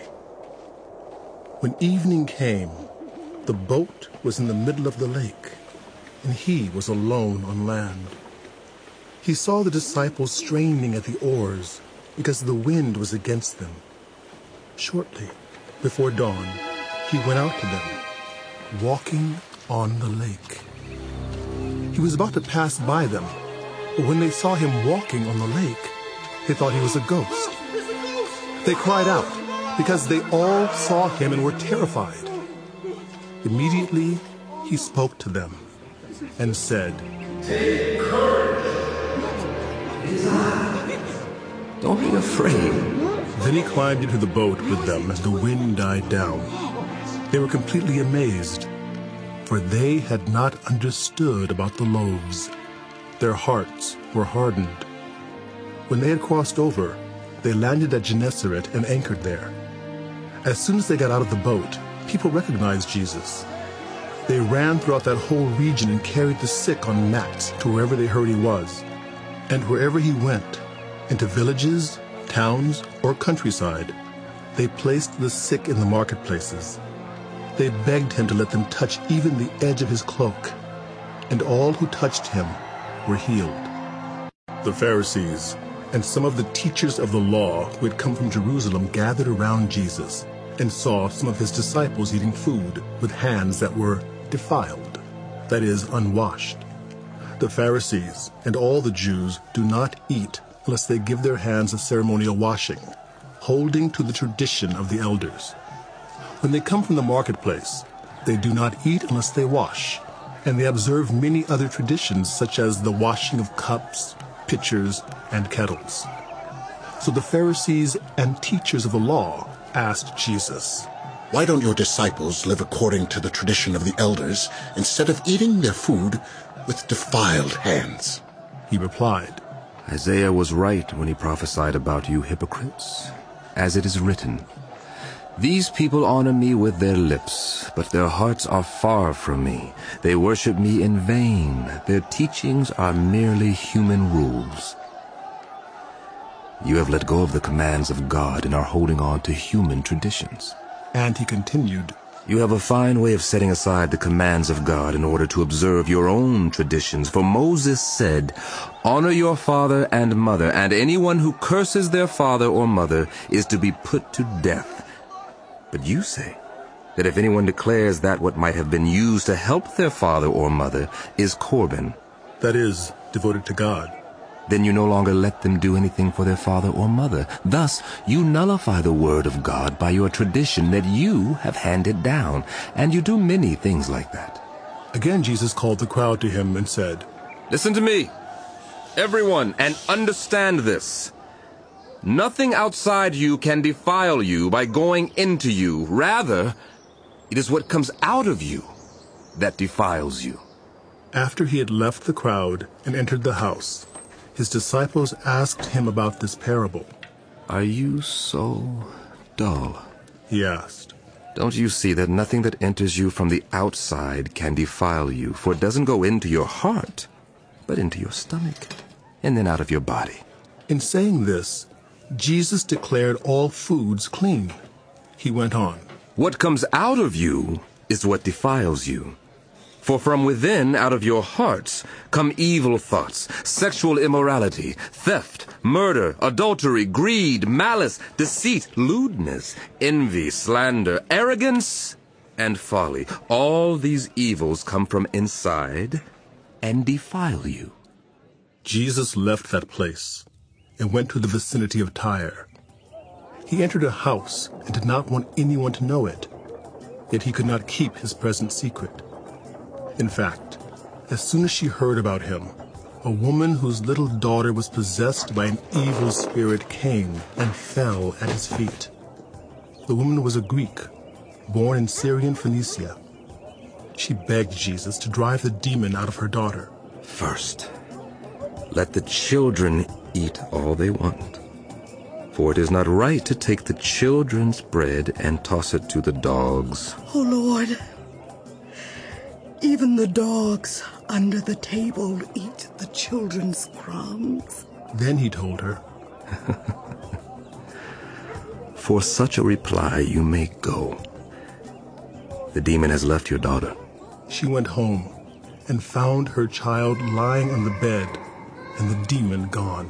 When evening came, the boat was in the middle of the lake, and he was alone on land. He saw the disciples straining at the oars because the wind was against them. Shortly before dawn, he went out to them, walking on the lake. He was about to pass by them, but when they saw him walking on the lake, they thought he was a ghost. They cried out because they all saw him and were terrified. Immediately he spoke to them and said, "Take courage. It is I. Don't be afraid." Then he climbed into the boat with them as the wind died down. They were completely amazed, for they had not understood about the loaves. Their hearts were hardened. When they had crossed over, they landed at Gennesaret and anchored there. As soon as they got out of the boat, people recognized Jesus. They ran throughout that whole region and carried the sick on mats to wherever they heard he was. And wherever he went, into villages, towns, or countryside, they placed the sick in the marketplaces. They begged him to let them touch even the edge of his cloak, and all who touched him were healed. The Pharisees and some of the teachers of the law who had come from Jerusalem gathered around Jesus and saw some of his disciples eating food with hands that were defiled, that is, unwashed. The Pharisees and all the Jews do not eat unless they give their hands a ceremonial washing, holding to the tradition of the elders. When they come from the marketplace, they do not eat unless they wash, and they observe many other traditions such as the washing of cups, pitchers, and kettles. So the Pharisees and teachers of the law asked Jesus, "Why don't your disciples live according to the tradition of the elders instead of eating their food with defiled hands?" He replied, "Isaiah was right when he prophesied about you hypocrites. As it is written, 'These people honor me with their lips, but their hearts are far from me. They worship me in vain. Their teachings are merely human rules.' You have let go of the commands of God and are holding on to human traditions." And he continued, "You have a fine way of setting aside the commands of God in order to observe your own traditions. For Moses said, 'Honor your father and mother, and anyone who curses their father or mother is to be put to death.' But you say that if anyone declares that what might have been used to help their father or mother is Corban, that is, devoted to God, then you no longer let them do anything for their father or mother. Thus, you nullify the word of God by your tradition that you have handed down, and you do many things like that." Again Jesus called the crowd to him and said, "Listen to me, everyone, and understand this. Nothing outside you can defile you by going into you. Rather, it is what comes out of you that defiles you." After he had left the crowd and entered the house, his disciples asked him about this parable. "Are you so dull?" he asked. "Don't you see that nothing that enters you from the outside can defile you? For it doesn't go into your heart, but into your stomach, and then out of your body." In saying this, Jesus declared all foods clean. He went on, "What comes out of you is what defiles you. For from within, out of your hearts, come evil thoughts, sexual immorality, theft, murder, adultery, greed, malice, deceit, lewdness, envy, slander, arrogance, and folly. All these evils come from inside and defile you." Jesus left that place and went to the vicinity of Tyre. He entered a house and did not want anyone to know it, yet he could not keep his present secret. In fact, as soon as she heard about him, a woman whose little daughter was possessed by an evil spirit came and fell at his feet. The woman was a Greek, born in Syrian Phoenicia. She begged Jesus to drive the demon out of her daughter. "First, let the children eat all they want, for it is not right to take the children's bread and toss it to the dogs." Oh, Lord, Even the dogs under the table eat the children's crumbs. Then he told her, For such a reply you may go. The demon has left your daughter. She went home and found her child lying on the bed and the demon gone.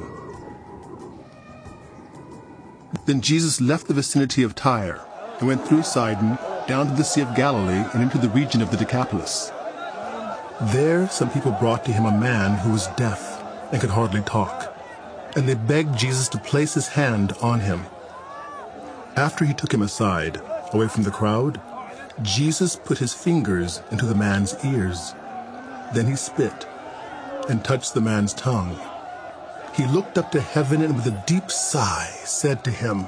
Then Jesus left the vicinity of Tyre and went through Sidon down to the Sea of Galilee and into the region of the Decapolis. There some people brought to him a man who was deaf and could hardly talk, and they begged Jesus to place his hand on him. After he took him aside, away from the crowd, Jesus put his fingers into the man's ears. Then he spit and touched the man's tongue. He looked up to heaven and with a deep sigh said to him,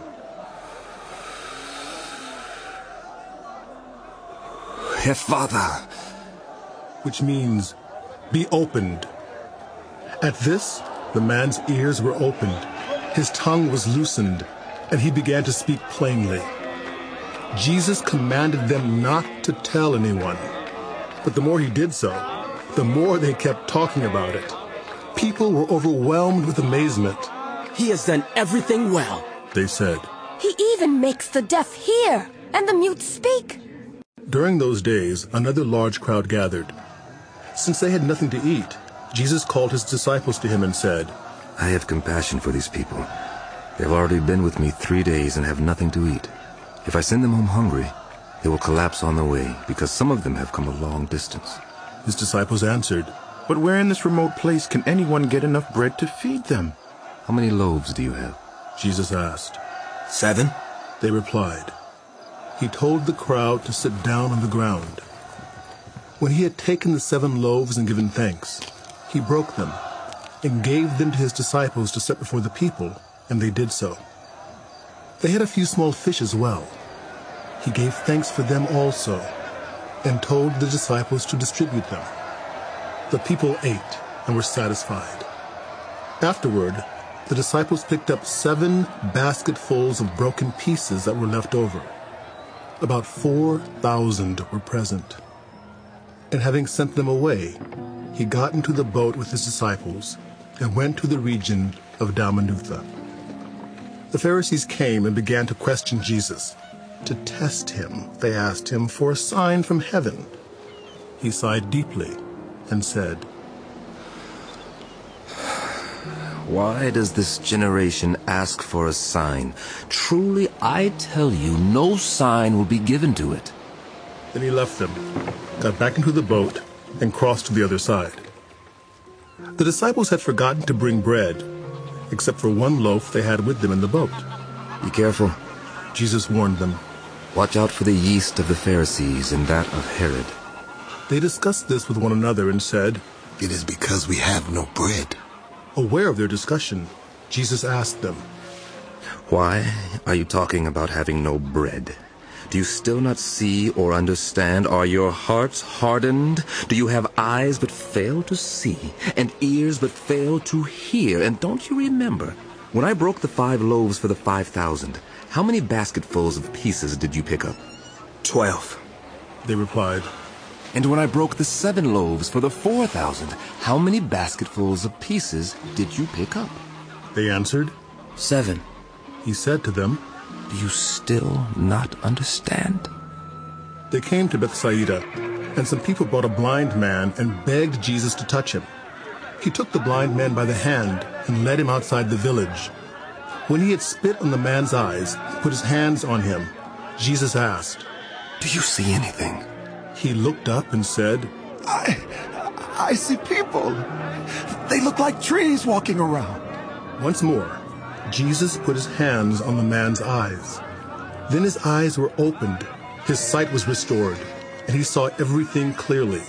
Ephphatha, which means, be opened. At this, the man's ears were opened, his tongue was loosened, and he began to speak plainly. Jesus commanded them not to tell anyone, but the more he did so, the more they kept talking about it. People were overwhelmed with amazement. He has done everything well, they said. He even makes the deaf hear and the mute speak. During those days, another large crowd gathered. Since they had nothing to eat, Jesus called his disciples to him and said, I have compassion for these people. They have already been with me three days and have nothing to eat. If I send them home hungry, they will collapse on the way, because some of them have come a long distance. His disciples answered, But where in this remote place can anyone get enough bread to feed them? How many loaves do you have? Jesus asked. Seven, they replied. He told the crowd to sit down on the ground. When he had taken the seven loaves and given thanks, he broke them and gave them to his disciples to set before the people, and they did so. They had a few small fish as well. He gave thanks for them also, and told the disciples to distribute them. The people ate and were satisfied. Afterward, the disciples picked up seven basketfuls of broken pieces that were left over. About four thousand were present. And having sent them away, he got into the boat with his disciples and went to the region of Dalmanutha. The Pharisees came and began to question Jesus. To test him, they asked him for a sign from heaven. He sighed deeply and said, Why does this generation ask for a sign? Truly, I tell you, no sign will be given to it. Then he left them, got back into the boat, and crossed to the other side. The disciples had forgotten to bring bread, except for one loaf they had with them in the boat. Be careful, Jesus warned them. Watch out for the yeast of the Pharisees and that of Herod. They discussed this with one another and said, It is because we have no bread. Aware of their discussion, Jesus asked them, Why are you talking about having no bread? Do you still not see or understand? Are your hearts hardened? Do you have eyes but fail to see, and ears but fail to hear? And don't you remember, when I broke the five loaves for the five thousand, how many basketfuls of pieces did you pick up? Twelve, they replied. And when I broke the seven loaves for the four thousand, how many basketfuls of pieces did you pick up? They answered, Seven. He said to them, Do you still not understand? They came to Bethsaida, and some people brought a blind man and begged Jesus to touch him. He took the blind man by the hand and led him outside the village. When he had spit on the man's eyes and put his hands on him, Jesus asked, Do you see anything? He looked up and said, I, I see people. They look like trees walking around. Once more, Jesus put his hands on the man's eyes. Then his eyes were opened, his sight was restored, and he saw everything clearly.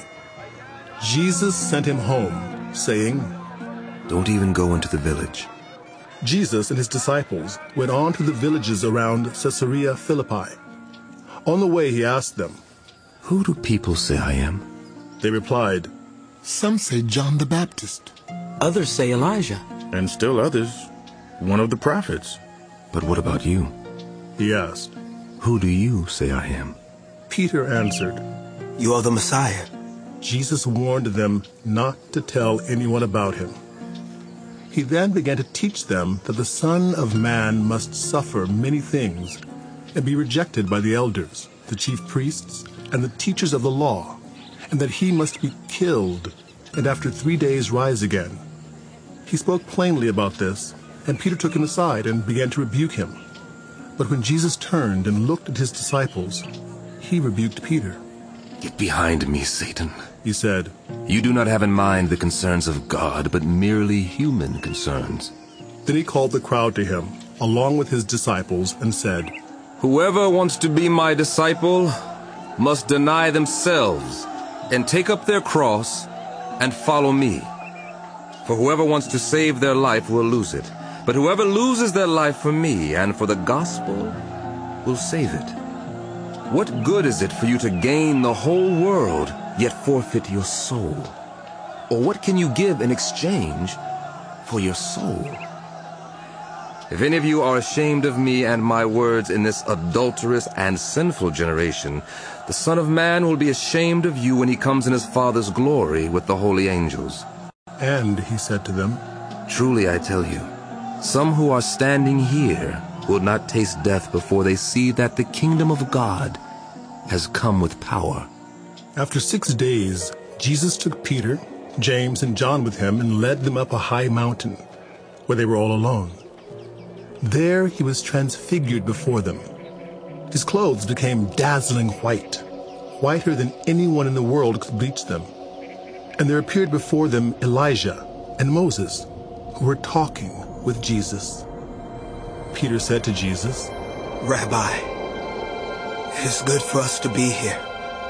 Jesus sent him home, saying, Don't even go into the village. Jesus and his disciples went on to the villages around Caesarea Philippi. On the way he asked them, Who do people say I am? They replied, Some say John the Baptist. Others say Elijah. And still others, one of the prophets. But what about you? He asked. Who do you say I am? Peter answered, You are the Messiah. Jesus warned them not to tell anyone about him. He then began to teach them that the Son of Man must suffer many things and be rejected by the elders, the chief priests, and the teachers of the law, and that he must be killed and after three days rise again. He spoke plainly about this, and Peter took him aside and began to rebuke him. But when Jesus turned and looked at his disciples, he rebuked Peter. "Get behind me, Satan," he said. "You do not have in mind the concerns of God, but merely human concerns." Then he called the crowd to him, along with his disciples, and said, "Whoever wants to be my disciple must deny themselves and take up their cross and follow me. For whoever wants to save their life will lose it, but whoever loses their life for me and for the gospel will save it. What good is it for you to gain the whole world, yet forfeit your soul? Or what can you give in exchange for your soul? If any of you are ashamed of me and my words in this adulterous and sinful generation, the Son of Man will be ashamed of you when he comes in his Father's glory with the holy angels." And he said to them, "Truly I tell you, some who are standing here will not taste death before they see that the kingdom of God has come with power." After six days, Jesus took Peter, James, and John with him and led them up a high mountain, where they were all alone. There he was transfigured before them. His clothes became dazzling white, whiter than anyone in the world could bleach them. And there appeared before them Elijah and Moses, who were talking with Jesus. Peter said to Jesus, "Rabbi, it is good for us to be here.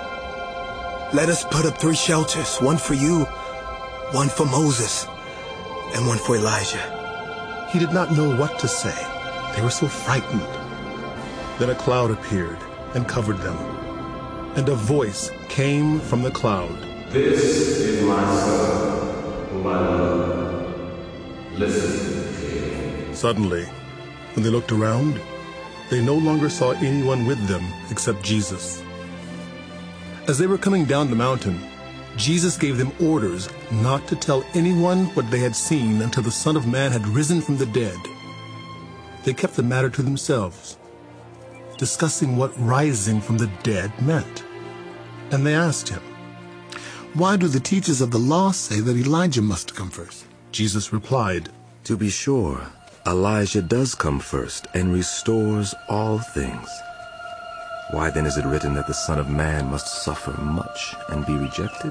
Let us put up three shelters, one for you, one for Moses, and one for Elijah." He did not know what to say. They were so frightened. Then a cloud appeared and covered them, and a voice came from the cloud. "This is my Son, whom I love. Listen to him." Suddenly, when they looked around, they no longer saw anyone with them except Jesus. As they were coming down the mountain, Jesus gave them orders not to tell anyone what they had seen until the Son of Man had risen from the dead. They kept the matter to themselves, discussing what rising from the dead meant. And they asked him, "Why do the teachers of the law say that Elijah must come first?" Jesus replied, "To be sure, Elijah does come first and restores all things. Why then is it written that the Son of Man must suffer much and be rejected?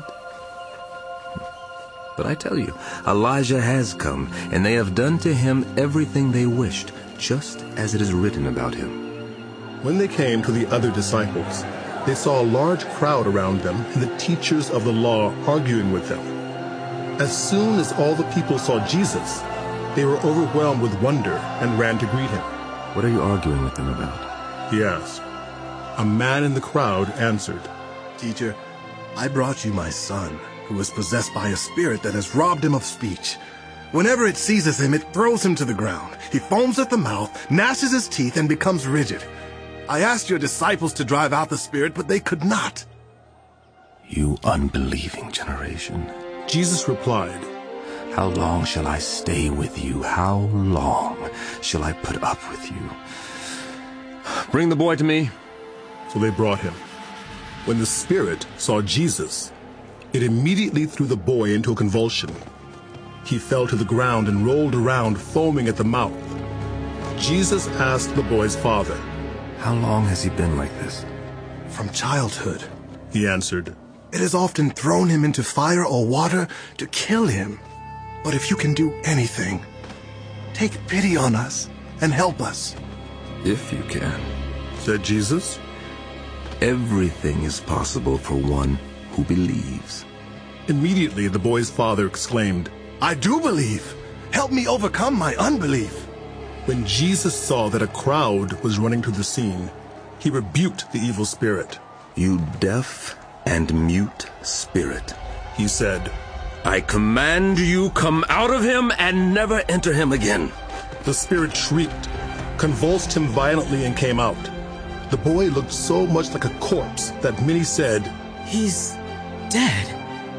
But I tell you, Elijah has come, and they have done to him everything they wished, just as it is written about him." When they came to the other disciples, they saw a large crowd around them and the teachers of the law arguing with them. As soon as all the people saw Jesus, they were overwhelmed with wonder and ran to greet him. "What are you arguing with them about?" he asked. A man in the crowd answered, "Teacher, I brought you my son, who is possessed by a spirit that has robbed him of speech. Whenever it seizes him, it throws him to the ground. He foams at the mouth, gnashes his teeth, and becomes rigid. I asked your disciples to drive out the spirit, but they could not." "You unbelieving generation," Jesus replied, "how long shall I stay with you? How long shall I put up with you? Bring the boy to me." So they brought him. When the spirit saw Jesus, it immediately threw the boy into a convulsion. He fell to the ground and rolled around, foaming at the mouth. Jesus asked the boy's father, "How long has he been like this?" "From childhood," he answered. "It has often thrown him into fire or water to kill him. But if you can do anything, take pity on us and help us." "If you can," said Jesus. "Everything is possible for one who believes." Immediately the boy's father exclaimed, "I do believe. Help me overcome my unbelief." When Jesus saw that a crowd was running to the scene, he rebuked the evil spirit. "You deaf and mute spirit," he said, "I command you, come out of him and never enter him again." The spirit shrieked, convulsed him violently, and came out. The boy looked so much like a corpse that many said, "He's dead."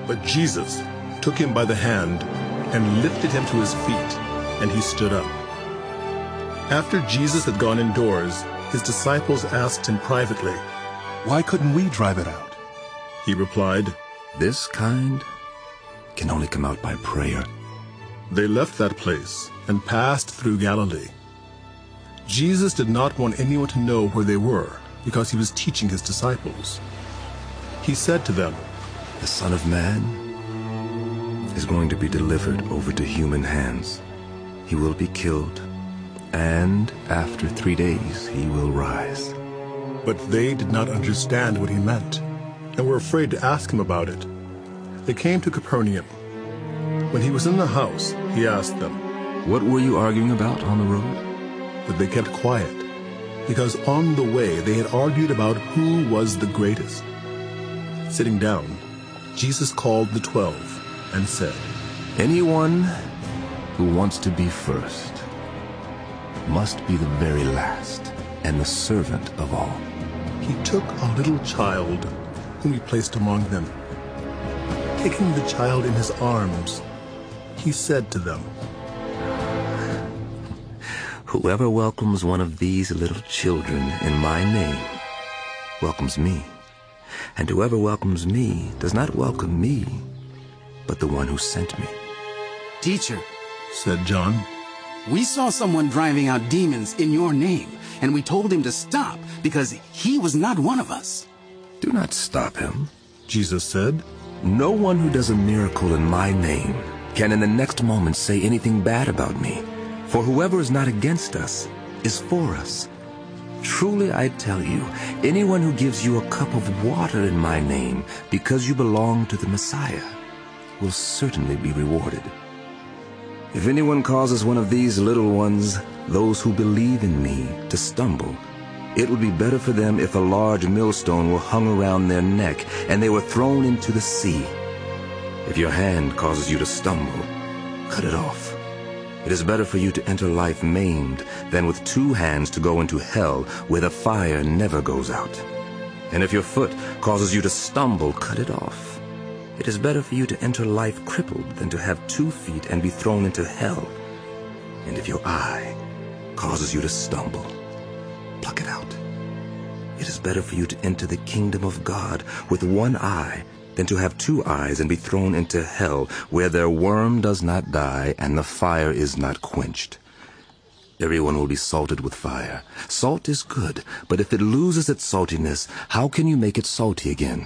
But Jesus took him by the hand and lifted him to his feet, and he stood up. After Jesus had gone indoors, his disciples asked him privately, "Why couldn't we drive it out?" He replied, "This kind can only come out by prayer." They left that place and passed through Galilee. Jesus did not want anyone to know where they were, because he was teaching his disciples. He said to them, "The Son of Man is going to be delivered over to human hands. He will be killed, and after three days he will rise." But they did not understand what he meant, and were afraid to ask him about it. They came to Capernaum. When he was in the house, he asked them, "What were you arguing about on the road?" But they kept quiet, because on the way they had argued about who was the greatest. Sitting down, Jesus called the twelve and said, "Anyone who wants to be first must be the very last and the servant of all." He took a little child whom he placed among them. Taking the child in his arms, he said to them, "Whoever welcomes one of these little children in my name welcomes me. And whoever welcomes me does not welcome me, but the one who sent me." "Teacher," said John, "we saw someone driving out demons in your name, and we told him to stop because he was not one of us." "Do not stop him," Jesus said. "No one who does a miracle in my name can in the next moment say anything bad about me. For whoever is not against us is for us. Truly I tell you, anyone who gives you a cup of water in my name because you belong to the Messiah will certainly be rewarded. If anyone causes one of these little ones, those who believe in me, to stumble, it would be better for them if a large millstone were hung around their neck and they were thrown into the sea. If your hand causes you to stumble, cut it off. It is better for you to enter life maimed than with two hands to go into hell where the fire never goes out. And if your foot causes you to stumble, cut it off. It is better for you to enter life crippled than to have two feet and be thrown into hell. And if your eye causes you to stumble, pluck it out. It is better for you to enter the kingdom of God with one eye than to have two eyes and be thrown into hell, where their worm does not die and the fire is not quenched. Everyone will be salted with fire. Salt is good, but if it loses its saltiness, how can you make it salty again?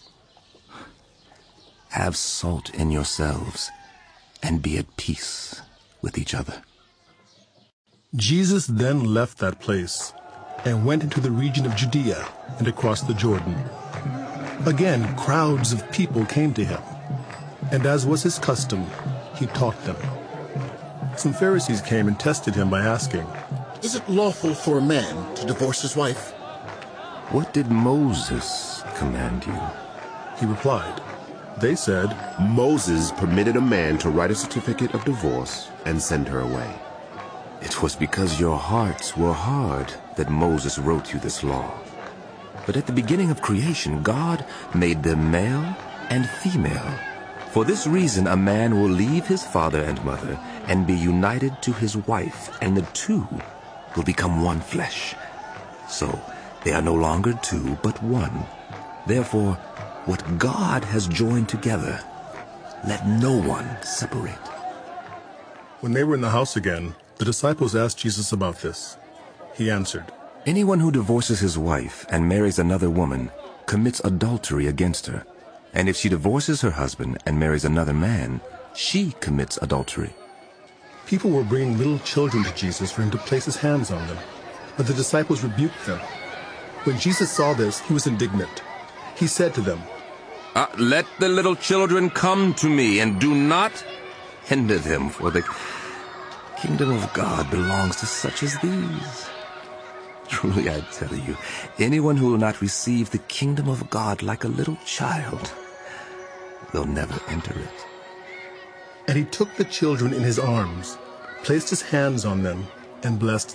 Have salt in yourselves and be at peace with each other." Jesus then left that place and went into the region of Judea and across the Jordan. Again, crowds of people came to him, and as was his custom, he taught them. Some Pharisees came and tested him by asking, "Is it lawful for a man to divorce his wife?" "What did Moses command you?" He replied. They said, "Moses permitted a man to write a certificate of divorce and send her away." "It was because your hearts were hard that Moses wrote you this law. But at the beginning of creation, God made them male and female. For this reason, a man will leave his father and mother and be united to his wife, and the two will become one flesh. So they are no longer two, but one. Therefore, what God has joined together, let no one separate." When they were in the house again, the disciples asked Jesus about this. He answered, "Anyone who divorces his wife and marries another woman commits adultery against her. And if she divorces her husband and marries another man, she commits adultery." People were bringing little children to Jesus for him to place his hands on them, but the disciples rebuked them. When Jesus saw this, he was indignant. He said to them, uh, "Let the little children come to me, and do not hinder them, for the kingdom of God belongs to such as these. Truly I tell you, anyone who will not receive the kingdom of God like a little child will never enter it." And he took the children in his arms, placed his hands on them, and blessed